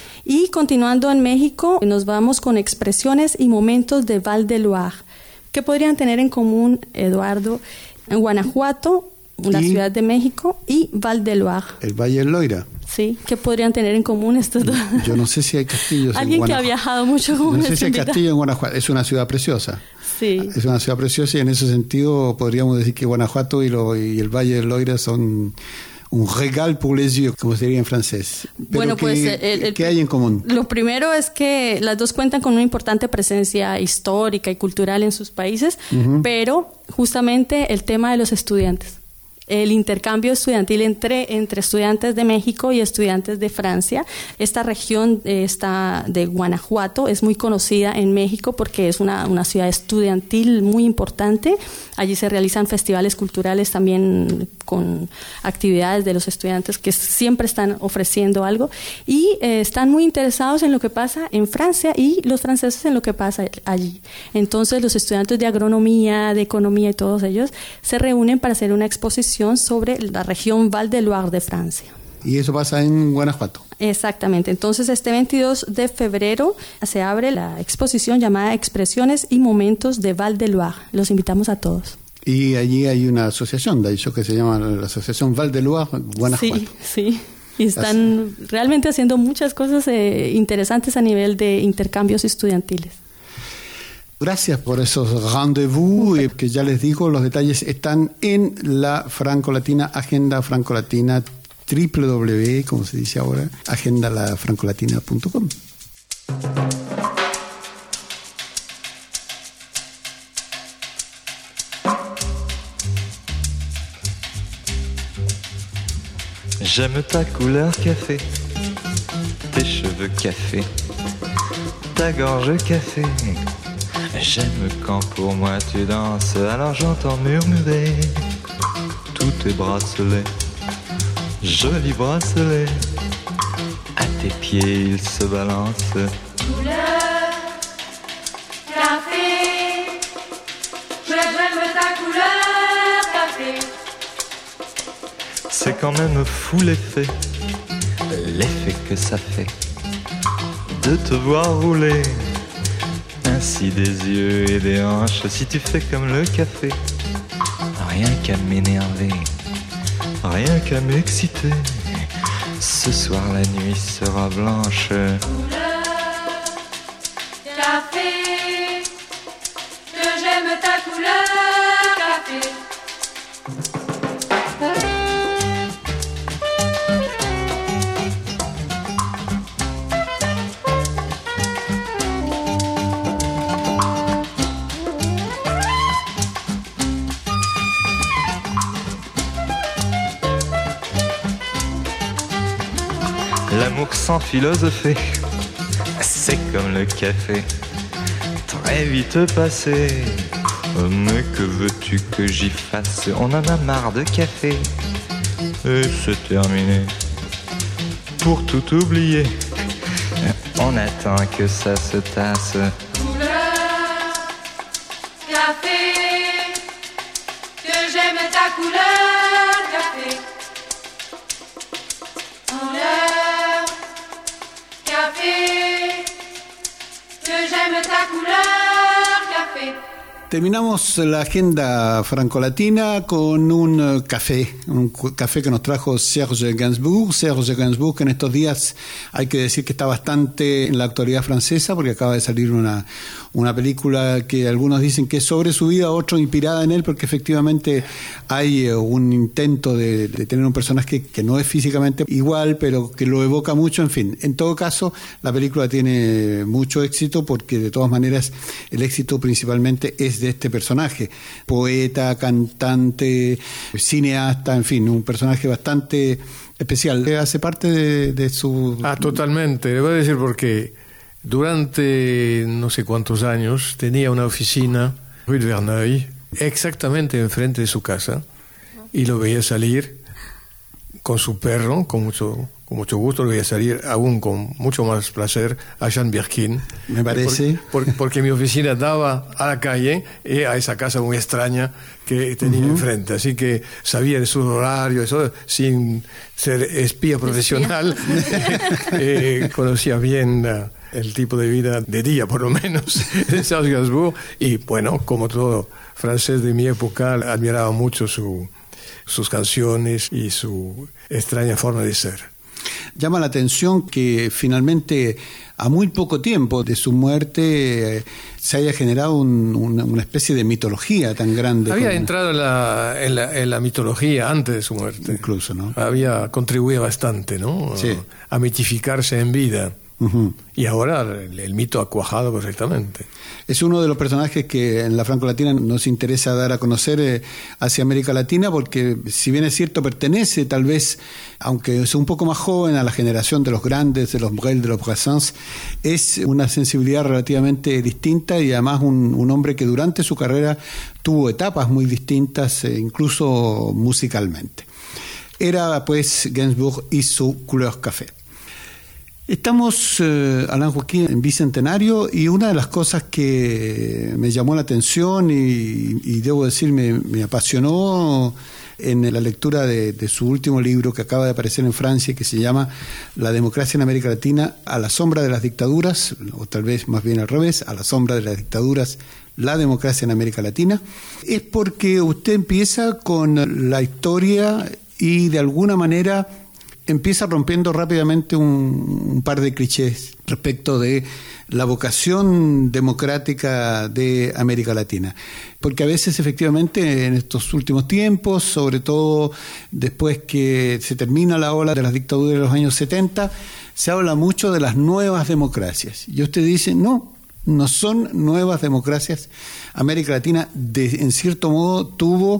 Y continuando en México, nos vamos con expresiones y momentos de Val de Loire. ¿Qué podrían tener en común, Eduardo, en Guanajuato, la Ciudad de México y Val de Loire? El Valle del Loira. Sí, ¿qué podrían tener en común estos dos? Yo no sé si hay castillos Alguien que ha viajado mucho como no sé si hay castillo en Guanajuato. Es una ciudad preciosa. Sí. Es una ciudad preciosa, y en ese sentido podríamos decir que Guanajuato y el Valle del Loira son un régal pour les yeux, como se diría en francés. Pero bueno, pues ¿qué hay en común? Lo primero es que las dos cuentan con una importante presencia histórica y cultural en sus países, pero justamente el tema de los estudiantes. El intercambio estudiantil entre estudiantes de México y estudiantes de Francia. Esta región de Guanajuato es muy conocida en México porque es una ciudad estudiantil muy importante. Allí se realizan festivales culturales también con actividades de los estudiantes que siempre están ofreciendo algo, y están muy interesados en lo que pasa en Francia y los franceses en lo que pasa allí. Entonces los estudiantes de agronomía, de economía y todos ellos se reúnen para hacer una exposición sobre la región Val de Loire de Francia. y eso pasa en Guanajuato. Exactamente. Entonces, este 22 de febrero se abre la exposición llamada Expresiones y Momentos de Val de Loire. Los invitamos a todos. Y allí hay una asociación, de hecho, que se llama la Asociación Val de Loire Guanajuato. Sí. Y están realmente haciendo muchas cosas interesantes a nivel de intercambios estudiantiles. Gracias por esos rendezvous, que ya les digo, los detalles están en la Francolatina, Agenda Francolatina, www, como se dice ahora, agendalafrancolatina.com. J'aime ta couleur café, tes cheveux café, ta gorge café. J'aime quand pour moi tu danses, alors j'entends murmurer tous tes bracelets, jolis bracelets. À tes pieds ils se balancent. Couleur café, j'aime ta couleur café. C'est quand même fou l'effet que ça fait de te voir rouler ainsi des yeux et des hanches. Si tu fais comme le café, rien qu'à m'énerver, rien qu'à m'exciter. Ce soir la nuit sera blanche. Couleur café, que j'aime ta couleur café. L'amour sans philosopher, c'est comme le café, très vite passé. Mais que veux-tu que j'y fasse? On en a marre de café, et c'est terminé. Pour tout oublier, on attend que ça se tasse. Couleur café, que j'aime ta couleur café. Couleur café, que j'aime ta couleur café. Terminamos la agenda francolatina con un café que nos trajo Serge Gainsbourg. Serge Gainsbourg, que en estos días hay que decir que está bastante en la actualidad francesa, porque acaba de salir una película que algunos dicen que es sobre su vida, otros inspirada en él, porque efectivamente hay un intento de tener un personaje que no es físicamente igual, pero que lo evoca mucho. En fin, en todo caso, la película tiene mucho éxito, porque de todas maneras el éxito principalmente es de este personaje, poeta, cantante, cineasta, en fin, un personaje bastante especial. Hace parte de su... Totalmente. Le voy a decir porque durante no sé cuántos años tenía una oficina, Rue de Verneuil, exactamente enfrente de su casa, y lo veía salir con su perro, con mucho gusto, lo veía salir aún con mucho más placer a Jean Birkin. Me parece. Porque mi oficina daba a la calle y a esa casa muy extraña que tenía enfrente. Así que sabía de su horario, eso, sin ser espía profesional. Conocía bien el tipo de vida de día, por lo menos, de Serge Gainsbourg. Y bueno, como todo francés de mi época, admiraba mucho sus canciones y su extraña forma de ser. Llama la atención que finalmente, a muy poco tiempo de su muerte, se haya generado una especie de mitología tan grande. Había entrado en la mitología antes de su muerte. Incluso, ¿no? Había contribuido bastante, ¿no? Sí. A mitificarse en vida. Uh-huh. Y ahora el mito ha cuajado perfectamente. Es uno de los personajes que en la Francolatina nos interesa dar a conocer hacia América Latina, porque si bien es cierto, pertenece tal vez, aunque es un poco más joven, a la generación de los grandes, de los Brel, de los Brassens, es una sensibilidad relativamente distinta, y además un hombre que durante su carrera tuvo etapas muy distintas, incluso musicalmente. Era pues Gainsbourg y su Couleur Café. Estamos, Alain Joaquín, en Bicentenario, y una de las cosas que me llamó la atención y debo decir me apasionó en la lectura de su último libro que acaba de aparecer en Francia, que se llama La democracia en América Latina a la sombra de las dictaduras, o tal vez más bien al revés, a la sombra de las dictaduras, la democracia en América Latina, es porque usted empieza con la historia y de alguna manera empieza rompiendo rápidamente un par de clichés respecto de la vocación democrática de América Latina. Porque a veces, efectivamente, en estos últimos tiempos, sobre todo después que se termina la ola de las dictaduras de los años 70, se habla mucho de las nuevas democracias. Y usted dice, no son nuevas democracias. América Latina, en cierto modo, tuvo,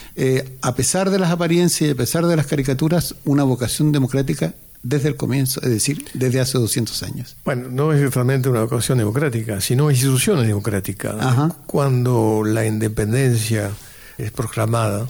a pesar de las apariencias y a pesar de las caricaturas, una vocación democrática desde el comienzo, es decir, desde hace 200 años. Bueno, no es realmente una vocación democrática, sino instituciones democráticas. Ajá. Cuando la independencia es proclamada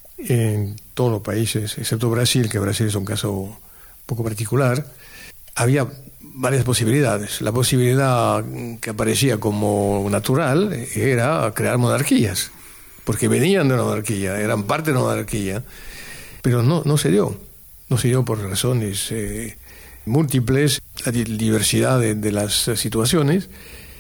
en todos los países, excepto Brasil, que Brasil es un caso un poco particular, había varias posibilidades. La posibilidad que aparecía como natural era crear monarquías, porque venían de la monarquía, eran parte de la monarquía, pero no se dio. No se dio por razones múltiples, la diversidad de las situaciones.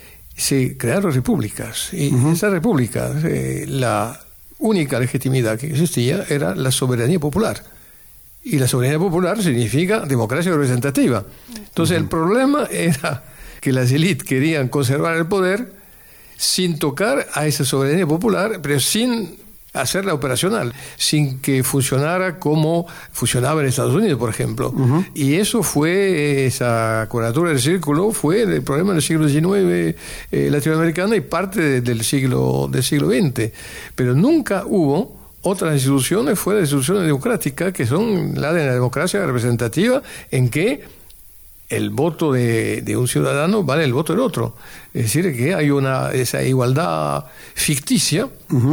Se crearon repúblicas, y esas repúblicas, la única legitimidad que existía era la soberanía popular. Y la soberanía popular significa democracia representativa. Entonces el problema era que las élites querían conservar el poder sin tocar a esa soberanía popular, pero sin hacerla operacional, sin que funcionara como funcionaba en Estados Unidos, por ejemplo. Y eso fue, esa cuadratura del círculo, fue el problema del siglo XIX latinoamericano y parte del siglo XX. Pero nunca hubo otras instituciones fuera de instituciones democráticas, que son la de la democracia representativa, en que el voto de un ciudadano vale el voto del otro. Es decir, que hay esa igualdad ficticia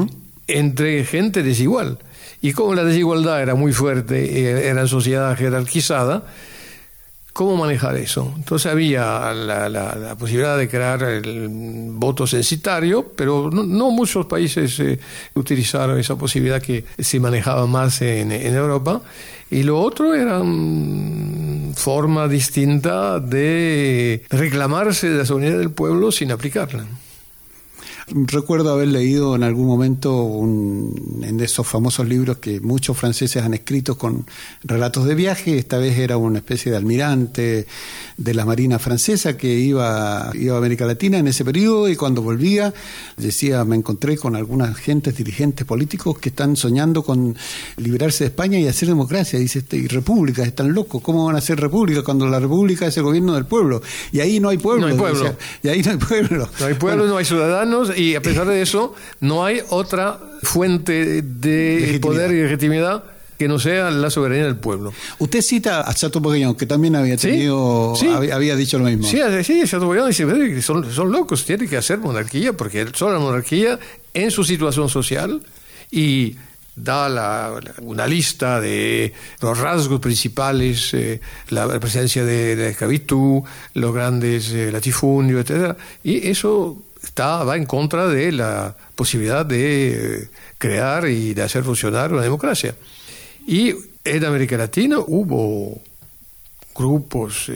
entre gente desigual. Y como la desigualdad era muy fuerte, era en sociedad jerarquizada, ¿cómo manejar eso? Entonces había la posibilidad de crear el voto censitario, pero no muchos países utilizaron esa posibilidad que se manejaba más en Europa. Y lo otro era forma distinta de reclamarse de la soberanía del pueblo sin aplicarla. Recuerdo haber leído en algún momento en esos famosos libros que muchos franceses han escrito con relatos de viaje. Esta vez era una especie de almirante de la Marina francesa que iba a América Latina en ese periodo, y cuando volvía decía, me encontré con algunas dirigentes políticos que están soñando con liberarse de España y hacer democracia. Dice, y repúblicas, están locos, ¿cómo van a hacer república cuando la república es el gobierno del pueblo? Y ahí no hay pueblo. No hay pueblo. Decía, y ahí no hay pueblo. No hay pueblo, bueno, no hay ciudadanos. Y a pesar de eso, no hay otra fuente de poder y legitimidad que no sea la soberanía del pueblo. Usted cita a Chateaubriand, que también había tenido, ¿sí? Había dicho lo mismo. Sí, Chateaubriand dice que son locos, tienen que hacer monarquía, porque son la monarquía en su situación social, y da una lista de los rasgos principales, la presencia de la esclavitud, los grandes latifundios, etcétera, y eso va en contra de la posibilidad de crear y de hacer funcionar una democracia. Y en América Latina hubo grupos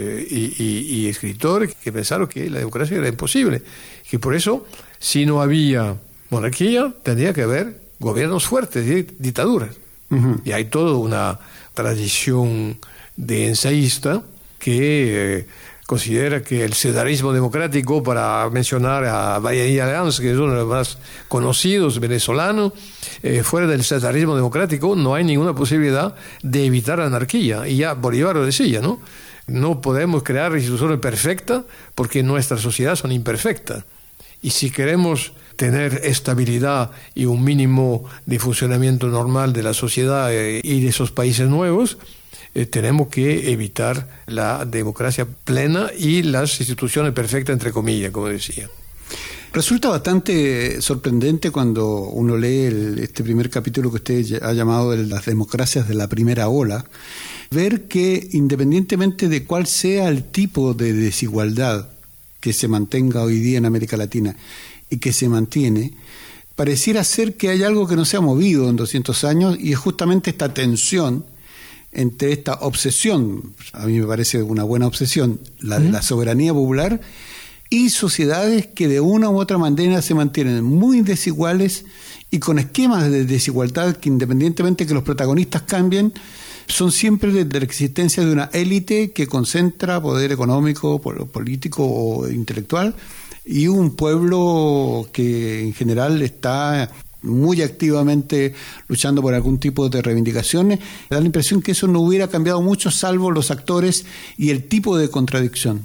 y escritores que pensaron que la democracia era imposible, que por eso, si no había monarquía, tendría que haber gobiernos fuertes, dictaduras. Y hay toda una tradición de ensayista que considera que el cesarianismo democrático, para mencionar a Valle Allianz, que es uno de los más conocidos venezolanos, fuera del cesarianismo democrático no hay ninguna posibilidad de evitar la anarquía. Y ya Bolívar lo decía, ¿no? No podemos crear instituciones perfectas porque nuestras sociedades son imperfectas. Y si queremos tener estabilidad y un mínimo de funcionamiento normal de la sociedad y de esos países nuevos, tenemos que evitar la democracia plena y las instituciones perfectas, entre comillas, como decía. Resulta bastante sorprendente cuando uno lee este primer capítulo que usted ha llamado de las democracias de la primera ola, ver que independientemente de cuál sea el tipo de desigualdad que se mantenga hoy día en América Latina y que se mantiene, pareciera ser que hay algo que no se ha movido en 200 años y es justamente esta tensión entre esta obsesión, a mí me parece una buena obsesión, la de la soberanía popular, y sociedades que de una u otra manera se mantienen muy desiguales y con esquemas de desigualdad que independientemente que los protagonistas cambien, son siempre de la existencia de una élite que concentra poder económico, político o intelectual, y un pueblo que en general está muy activamente luchando por algún tipo de reivindicaciones. Me da la impresión que eso no hubiera cambiado mucho salvo los actores y el tipo de contradicción.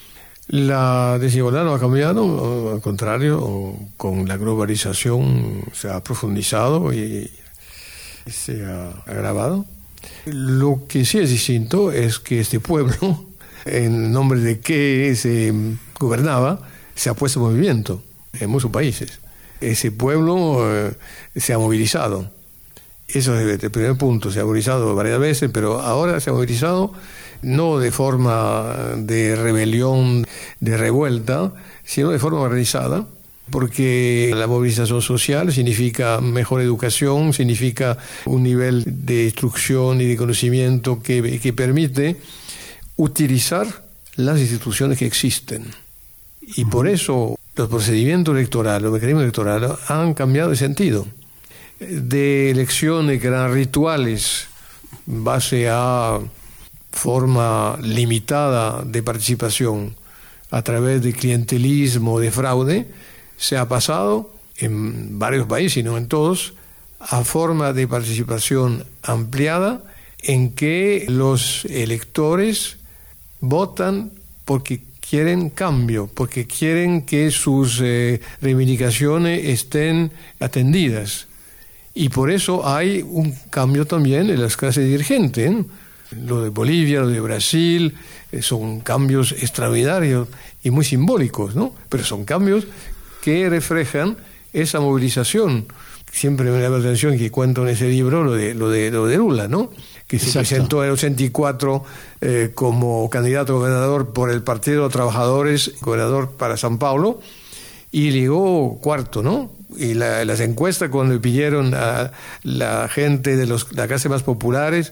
La desigualdad no ha cambiado, al contrario, con la globalización se ha profundizado y se ha agravado. Lo que sí es distinto es que este pueblo, en nombre de que se gobernaba, se ha puesto en movimiento en muchos países. Ese pueblo se ha movilizado. Eso es el primer punto, se ha movilizado varias veces, pero ahora se ha movilizado no de forma de rebelión, de revuelta, sino de forma organizada, porque la movilización social significa mejor educación, significa un nivel de instrucción y de conocimiento que permite utilizar las instituciones que existen. Y por eso los procedimientos electorales, los mecanismos electorales han cambiado de sentido. De elecciones que eran rituales, base a forma limitada de participación a través de clientelismo, de fraude, se ha pasado en varios países, y no en todos, a forma de participación ampliada en que los electores votan porque quieren cambio, porque quieren que sus reivindicaciones estén atendidas. Y por eso hay un cambio también en las clases dirigentes, ¿eh? Lo de Bolivia, lo de Brasil, son cambios extraordinarios y muy simbólicos, ¿no? Pero son cambios que reflejan esa movilización. Siempre me llama la atención que cuento en ese libro lo de Lula, ¿no? Que se presentó en el 84 como candidato a gobernador por el Partido de los Trabajadores, gobernador para San Paulo, y llegó cuarto, ¿no? Y las encuestas, cuando pidieron a la gente de las clases más populares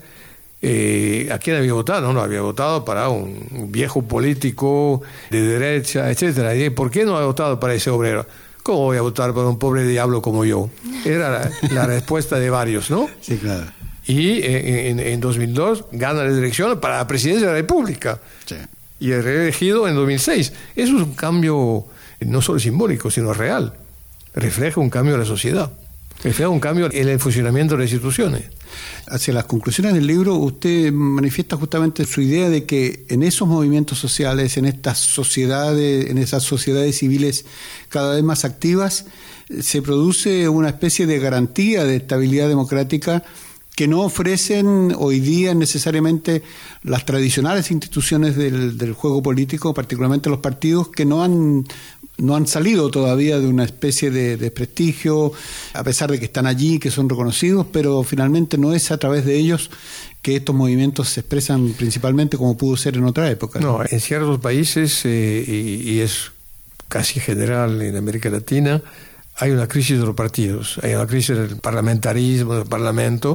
a quién había votado, no había votado para un viejo político de derecha, etcétera. Y ¿por qué no ha votado para ese obrero? ¿Cómo voy a votar para un pobre diablo como yo? Era la respuesta de varios, ¿no? Sí, claro. Y en 2002 gana la elección para la presidencia de la República. Sí. Y es reelegido en 2006. Eso es un cambio no solo simbólico, sino real. Refleja un cambio de la sociedad. Refleja un cambio en el funcionamiento de las instituciones. Hacia las conclusiones del libro, usted manifiesta justamente su idea de que en esos movimientos sociales, en estas sociedades, en esas sociedades civiles cada vez más activas, se produce una especie de garantía de estabilidad democrática que no ofrecen hoy día necesariamente las tradicionales instituciones del juego político, particularmente los partidos, que no han salido todavía de una especie de prestigio, a pesar de que están allí, que son reconocidos, pero finalmente no es a través de ellos que estos movimientos se expresan principalmente como pudo ser en otra época. No, en ciertos países, y es casi general en América Latina, hay una crisis de los partidos, hay una crisis del parlamentarismo, del parlamento,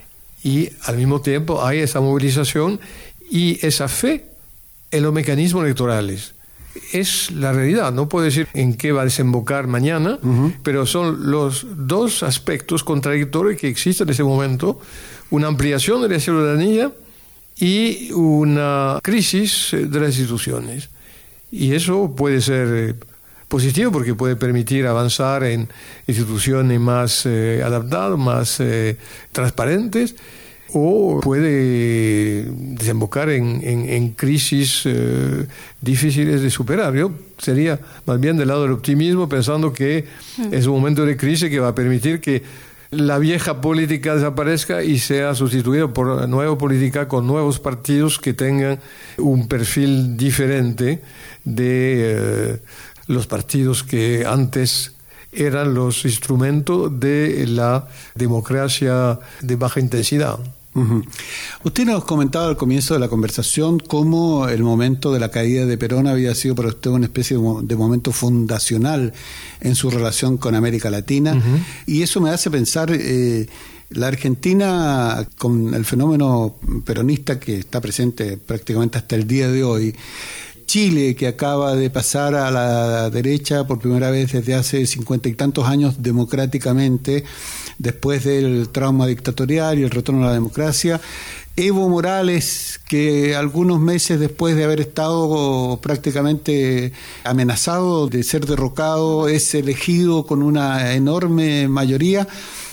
y al mismo tiempo hay esa movilización y esa fe en los mecanismos electorales. Es la realidad, no puedo decir en qué va a desembocar mañana, pero son los dos aspectos contradictorios que existen en ese momento: una ampliación de la ciudadanía y una crisis de las instituciones. Y eso puede ser positivo porque puede permitir avanzar en instituciones más adaptadas, más transparentes, o puede desembocar en crisis difíciles de superar. Yo sería más bien del lado del optimismo, pensando que es un momento de crisis que va a permitir que la vieja política desaparezca y sea sustituida por una nueva política con nuevos partidos que tengan un perfil diferente de los partidos que antes eran los instrumentos de la democracia de baja intensidad. Uh-huh. Usted nos comentaba al comienzo de la conversación cómo el momento de la caída de Perón había sido para usted una especie de momento fundacional en su relación con América Latina, y eso me hace pensar la Argentina, con el fenómeno peronista que está presente prácticamente hasta el día de hoy, Chile, que acaba de pasar a la derecha por primera vez desde hace 50 y tantos años democráticamente, después del trauma dictatorial y el retorno a la democracia. Evo Morales, que algunos meses después de haber estado prácticamente amenazado de ser derrocado, es elegido con una enorme mayoría.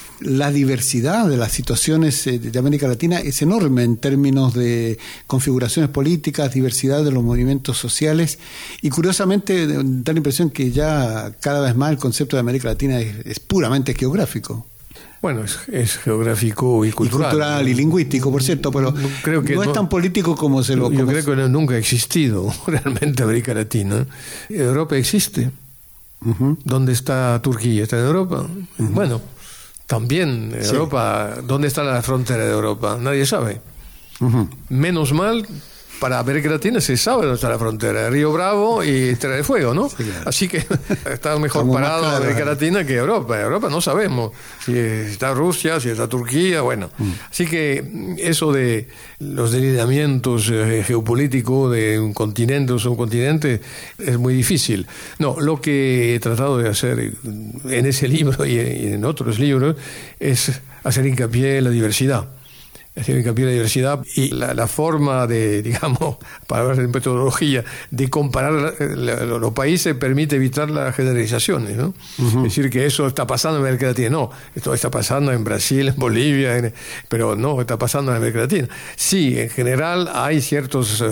La diversidad de las situaciones de América Latina es enorme en términos de configuraciones políticas, diversidad de los movimientos sociales, y curiosamente da la impresión que ya cada vez más el concepto de América Latina es puramente geográfico. Bueno, es geográfico y cultural. Y cultural y lingüístico, por cierto, pero creo que no es tan político como se lo... Yo creo que nunca ha existido realmente América Latina. Europa existe. Uh-huh. ¿Dónde está Turquía? ¿Está en Europa? Uh-huh. Bueno, también Europa. Sí. ¿Dónde está la frontera de Europa? Nadie sabe. Uh-huh. Menos mal, para América Latina se sabe dónde está la frontera, Río Bravo y Tierra del Fuego, ¿no? Sí, claro. Así que está mejor parado América Latina que Europa. Europa no sabemos si está Rusia, si está Turquía, bueno. Así que eso de los delineamientos geopolíticos de un continente o subcontinente es muy difícil. No, lo que he tratado de hacer en ese libro y en otros libros es hacer hincapié en la diversidad. Hacer hincapié en la diversidad y la forma de, digamos, para hablar de metodología, de comparar los países permite evitar las generalizaciones, ¿no? Uh-huh. Es decir, que eso está pasando en América Latina. No, esto está pasando en Brasil, en Bolivia, pero no está pasando en América Latina. Sí, en general hay ciertos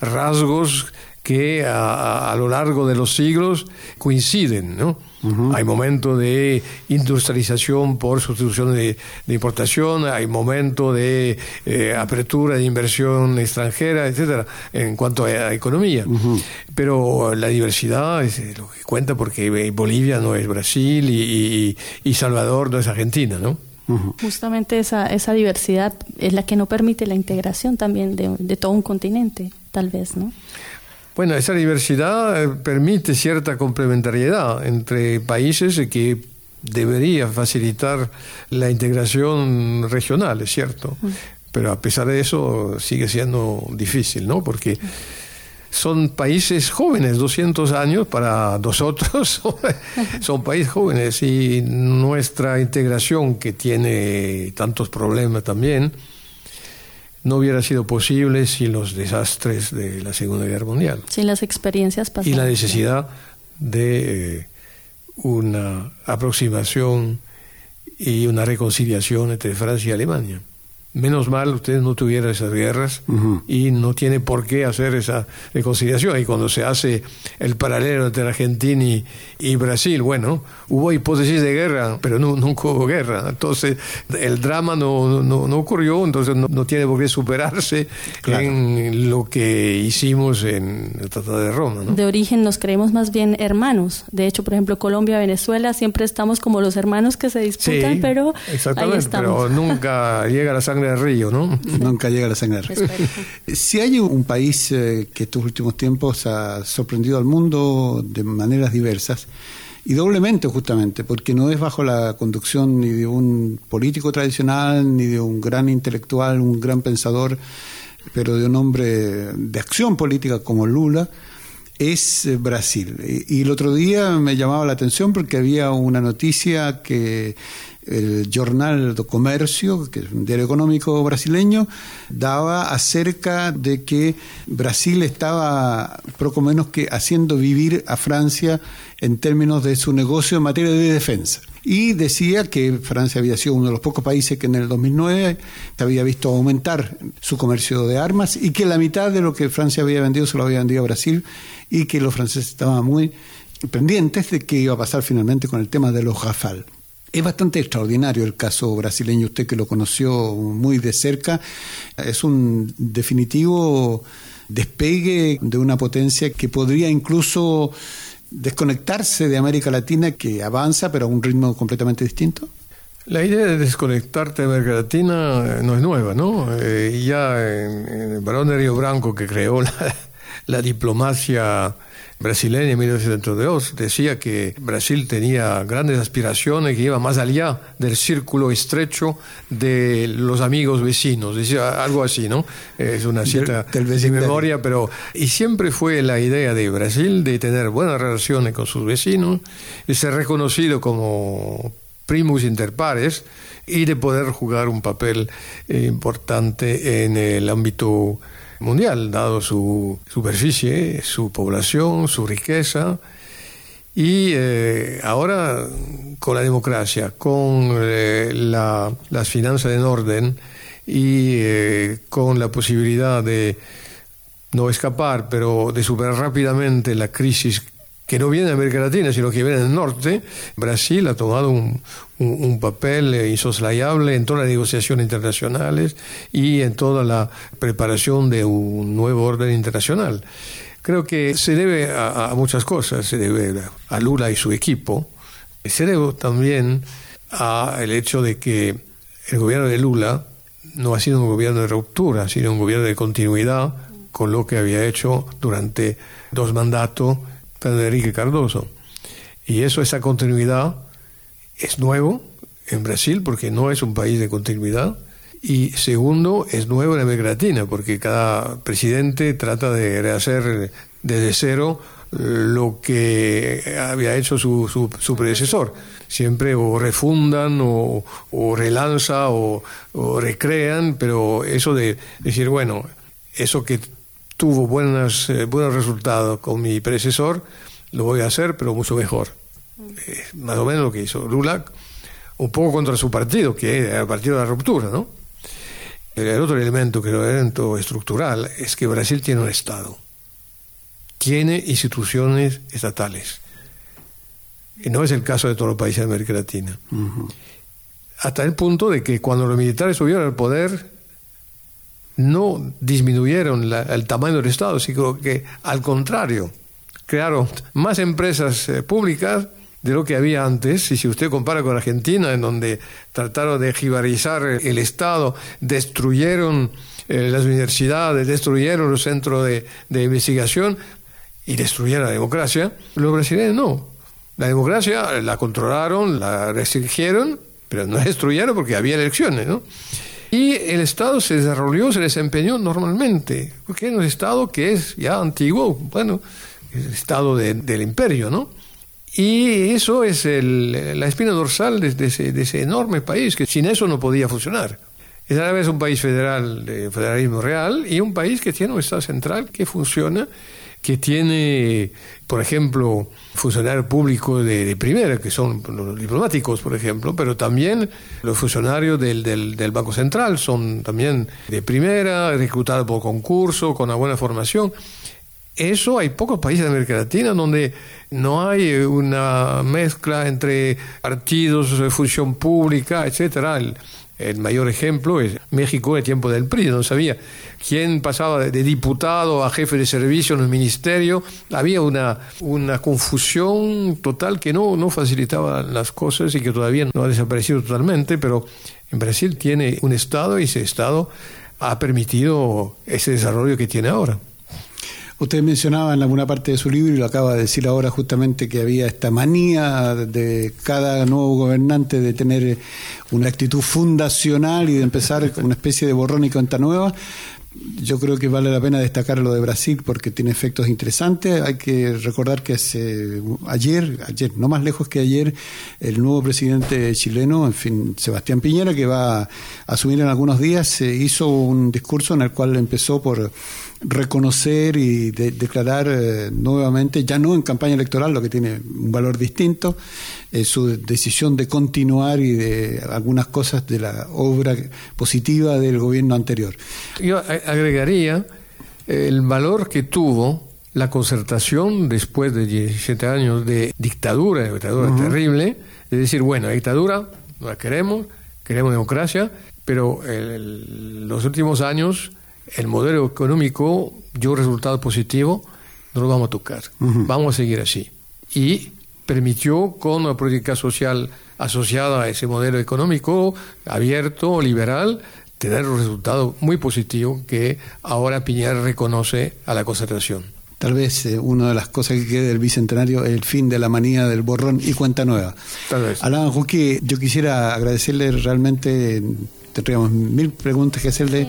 rasgos que a lo largo de los siglos coinciden, ¿no? Uh-huh. Hay momentos de industrialización por sustitución de importación, hay momentos de apertura de inversión extranjera, etcétera, en cuanto a economía. Uh-huh. Pero la diversidad es lo que cuenta, porque Bolivia no es Brasil y Salvador no es Argentina, ¿no? Uh-huh. Justamente esa diversidad es la que no permite la integración también de todo un continente, tal vez, ¿no? Bueno, esa diversidad permite cierta complementariedad entre países que debería facilitar la integración regional, es cierto. Pero a pesar de eso sigue siendo difícil, ¿no? Porque son países jóvenes, 200 años para nosotros son países jóvenes, y nuestra integración, que tiene tantos problemas también, no hubiera sido posible sin los desastres de la Segunda Guerra Mundial. Sin las experiencias pasadas. Y la necesidad de una aproximación y una reconciliación entre Francia y Alemania. Menos mal ustedes no tuvieran esas guerras. Uh-huh. Y no tiene por qué hacer esa reconciliación. Y cuando se hace el paralelo entre Argentina y Brasil, bueno, hubo hipótesis de guerra, pero nunca hubo guerra. Entonces el drama no ocurrió, entonces no tiene por qué superarse, claro, en lo que hicimos en el Tratado de Roma, ¿no? De origen nos creemos más bien hermanos. De hecho, por ejemplo, Colombia, Venezuela, siempre estamos como los hermanos que se disputan, sí, pero exactamente, ahí estamos. Pero nunca llega la sangre del río, ¿no? Nunca llega la sangre del río. Si hay un país que estos últimos tiempos ha sorprendido al mundo de maneras diversas, y doblemente justamente, porque no es bajo la conducción ni de un político tradicional, ni de un gran intelectual, un gran pensador, pero de un hombre de acción política como Lula, es Brasil. Y el otro día me llamaba la atención porque había una noticia que el Jornal do Comércio, que es un diario económico brasileño, daba acerca de que Brasil estaba poco menos que haciendo vivir a Francia en términos de su negocio en materia de defensa. Y decía que Francia había sido uno de los pocos países que en el 2009 se había visto aumentar su comercio de armas, y que la mitad de lo que Francia había vendido se lo había vendido a Brasil, y que los franceses estaban muy pendientes de qué iba a pasar finalmente con el tema de los Rafale. Es bastante extraordinario el caso brasileño, usted que lo conoció muy de cerca. Es un definitivo despegue de una potencia que podría incluso desconectarse de América Latina, que avanza pero a un ritmo completamente distinto? La idea de desconectarte de América Latina no es nueva, ¿no? Ya en el Barón de Río Branco, que creó la diplomacia brasileña en 1972, decía que Brasil tenía grandes aspiraciones, que iba más allá del círculo estrecho de los amigos vecinos, decía algo así, ¿no? Es una cita de memoria, pero... Y siempre fue la idea de Brasil de tener buenas relaciones con sus vecinos, de ser reconocido como primus inter pares y de poder jugar un papel importante en el ámbito mundial, dado su superficie, su población, su riqueza. Y ahora, con la democracia, con las finanzas en orden y con la posibilidad de no escapar, pero de superar rápidamente la crisis que no viene de América Latina, sino que viene del norte, Brasil ha tomado un papel insoslayable en todas las negociaciones internacionales y en toda la preparación de un nuevo orden internacional. Creo que se debe a muchas cosas, se debe a Lula y su equipo, se debe también al hecho de que el gobierno de Lula no ha sido un gobierno de ruptura, sino un gobierno de continuidad con lo que había hecho durante 2 mandatos de Enrique Cardoso. Y esa continuidad es nuevo en Brasil porque no es un país de continuidad, y segundo, es nuevo en América Latina porque cada presidente trata de rehacer desde cero lo que había hecho su predecesor. Siempre o refundan o relanza o recrean, pero eso de decir, bueno, eso que tuvo buenos resultados con mi predecesor, lo voy a hacer, pero mucho mejor. Más o menos lo que hizo Lula, un poco contra su partido, que era el partido de la ruptura, ¿no? El otro elemento, que es el elemento estructural, es que Brasil tiene un Estado, tiene instituciones estatales, y no es el caso de todos los países de América Latina. Uh-huh. Hasta el punto de que cuando los militares subieron al poder, no disminuyeron el tamaño del Estado, sino que al contrario, crearon más empresas públicas de lo que había antes. Y si usted compara con Argentina, en donde trataron de jibarizar el Estado, destruyeron las universidades, destruyeron los centros de investigación y destruyeron la democracia, los brasileños no. La democracia la controlaron, la restringieron, pero no la destruyeron porque había elecciones, ¿no? Y el Estado se desarrolló, se desempeñó normalmente, porque es un Estado que es ya antiguo, bueno, el Estado del imperio, ¿no? Y eso es la espina dorsal de ese enorme país, que sin eso no podía funcionar. Es a la vez un país federal, de federalismo real, y un país que tiene un Estado central que funciona, que tiene, por ejemplo, funcionarios públicos de primera, que son los diplomáticos, por ejemplo, pero también los funcionarios del Banco Central son también de primera, reclutados por concurso, con una buena formación. Eso hay pocos países de América Latina donde no hay una mezcla entre partidos, función pública, etcétera. El mayor ejemplo es México en el tiempo del PRI, no sabía quién pasaba de diputado a jefe de servicio en el ministerio. Había una confusión total que no facilitaba las cosas y que todavía no ha desaparecido totalmente, pero en Brasil tiene un Estado y ese Estado ha permitido ese desarrollo que tiene ahora. Usted mencionaba en alguna parte de su libro, y lo acaba de decir ahora justamente, que había esta manía de cada nuevo gobernante de tener una actitud fundacional y de empezar con una especie de borrón y cuenta nueva. Yo creo que vale la pena destacar lo de Brasil porque tiene efectos interesantes. Hay que recordar que ayer, no más lejos que ayer, el nuevo presidente chileno, en fin, Sebastián Piñera, que va a asumir en algunos días, hizo un discurso en el cual empezó por reconocer y declarar nuevamente, ya no en campaña electoral, lo que tiene un valor distinto, su decisión de continuar y de algunas cosas de la obra positiva del gobierno anterior. Yo agregaría el valor que tuvo la concertación después de 17 años de dictadura uh-huh. terrible, de decir, bueno, la dictadura no la queremos democracia, pero los últimos años el modelo económico dio un resultado positivo, no lo vamos a tocar, uh-huh. vamos a seguir así. y permitió, con una política social asociada a ese modelo económico abierto, liberal, tener un resultado muy positivo que ahora Piñera reconoce a la Concertación. Tal vez una de las cosas que quede del Bicentenario es el fin de la manía del borrón y cuenta nueva. Tal vez. Alain Rouquier, yo quisiera agradecerle realmente, tendríamos 1000 preguntas que hacerle,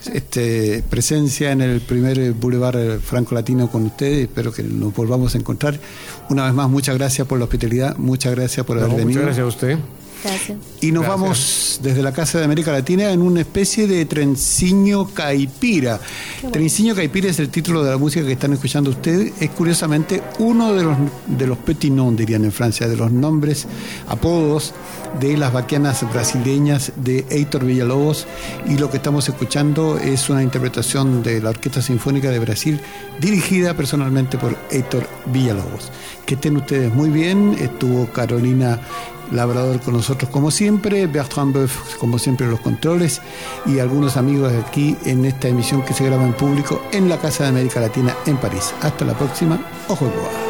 presencia en el primer Boulevard Franco-Latino con usted, espero que nos volvamos a encontrar. Una vez más, muchas gracias por la hospitalidad, muchas gracias por haber venido. Muchas gracias a usted. Gracias. Y nos vamos desde la Casa de América Latina en una especie de trenciño caipira. Bueno. Trenciño caipira es el título de la música que están escuchando ustedes. Es curiosamente uno de los petit noms, dirían en Francia, de los nombres, apodos de las baquianas brasileñas de Heitor Villa-Lobos. Y lo que estamos escuchando es una interpretación de la Orquesta Sinfónica de Brasil, dirigida personalmente por Heitor Villa-Lobos. Que estén ustedes muy bien. Estuvo Carolina Labrador con nosotros como siempre, Bertrand Boeuf como siempre en los controles, y algunos amigos aquí en esta emisión que se graba en público en la Casa de América Latina en París. Hasta la próxima. Ojo revoir.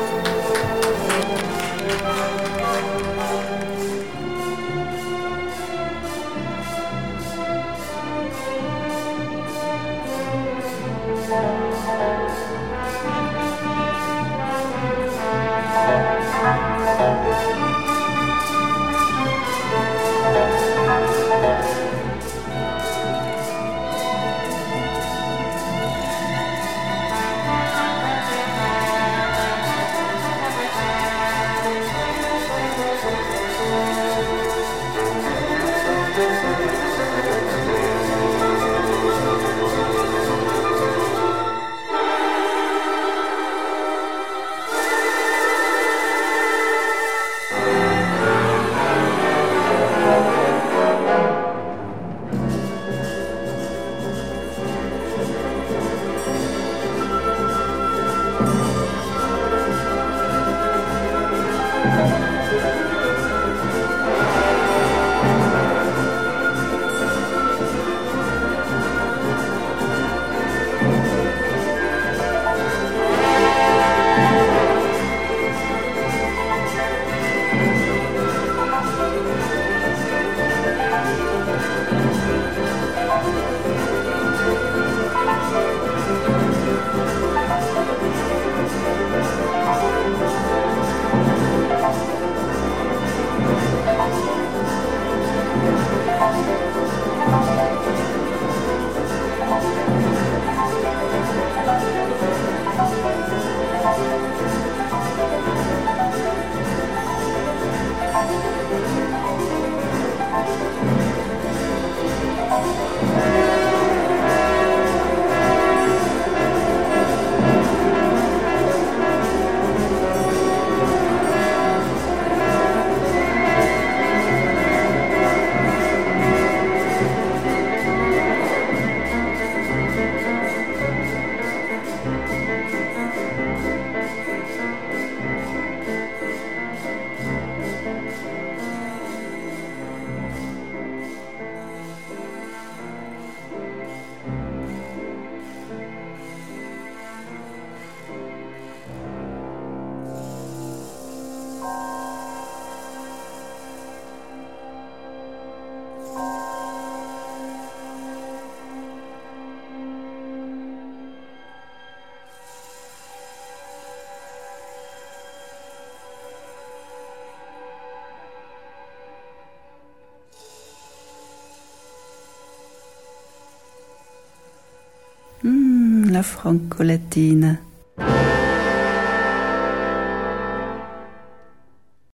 La Franco-Latina.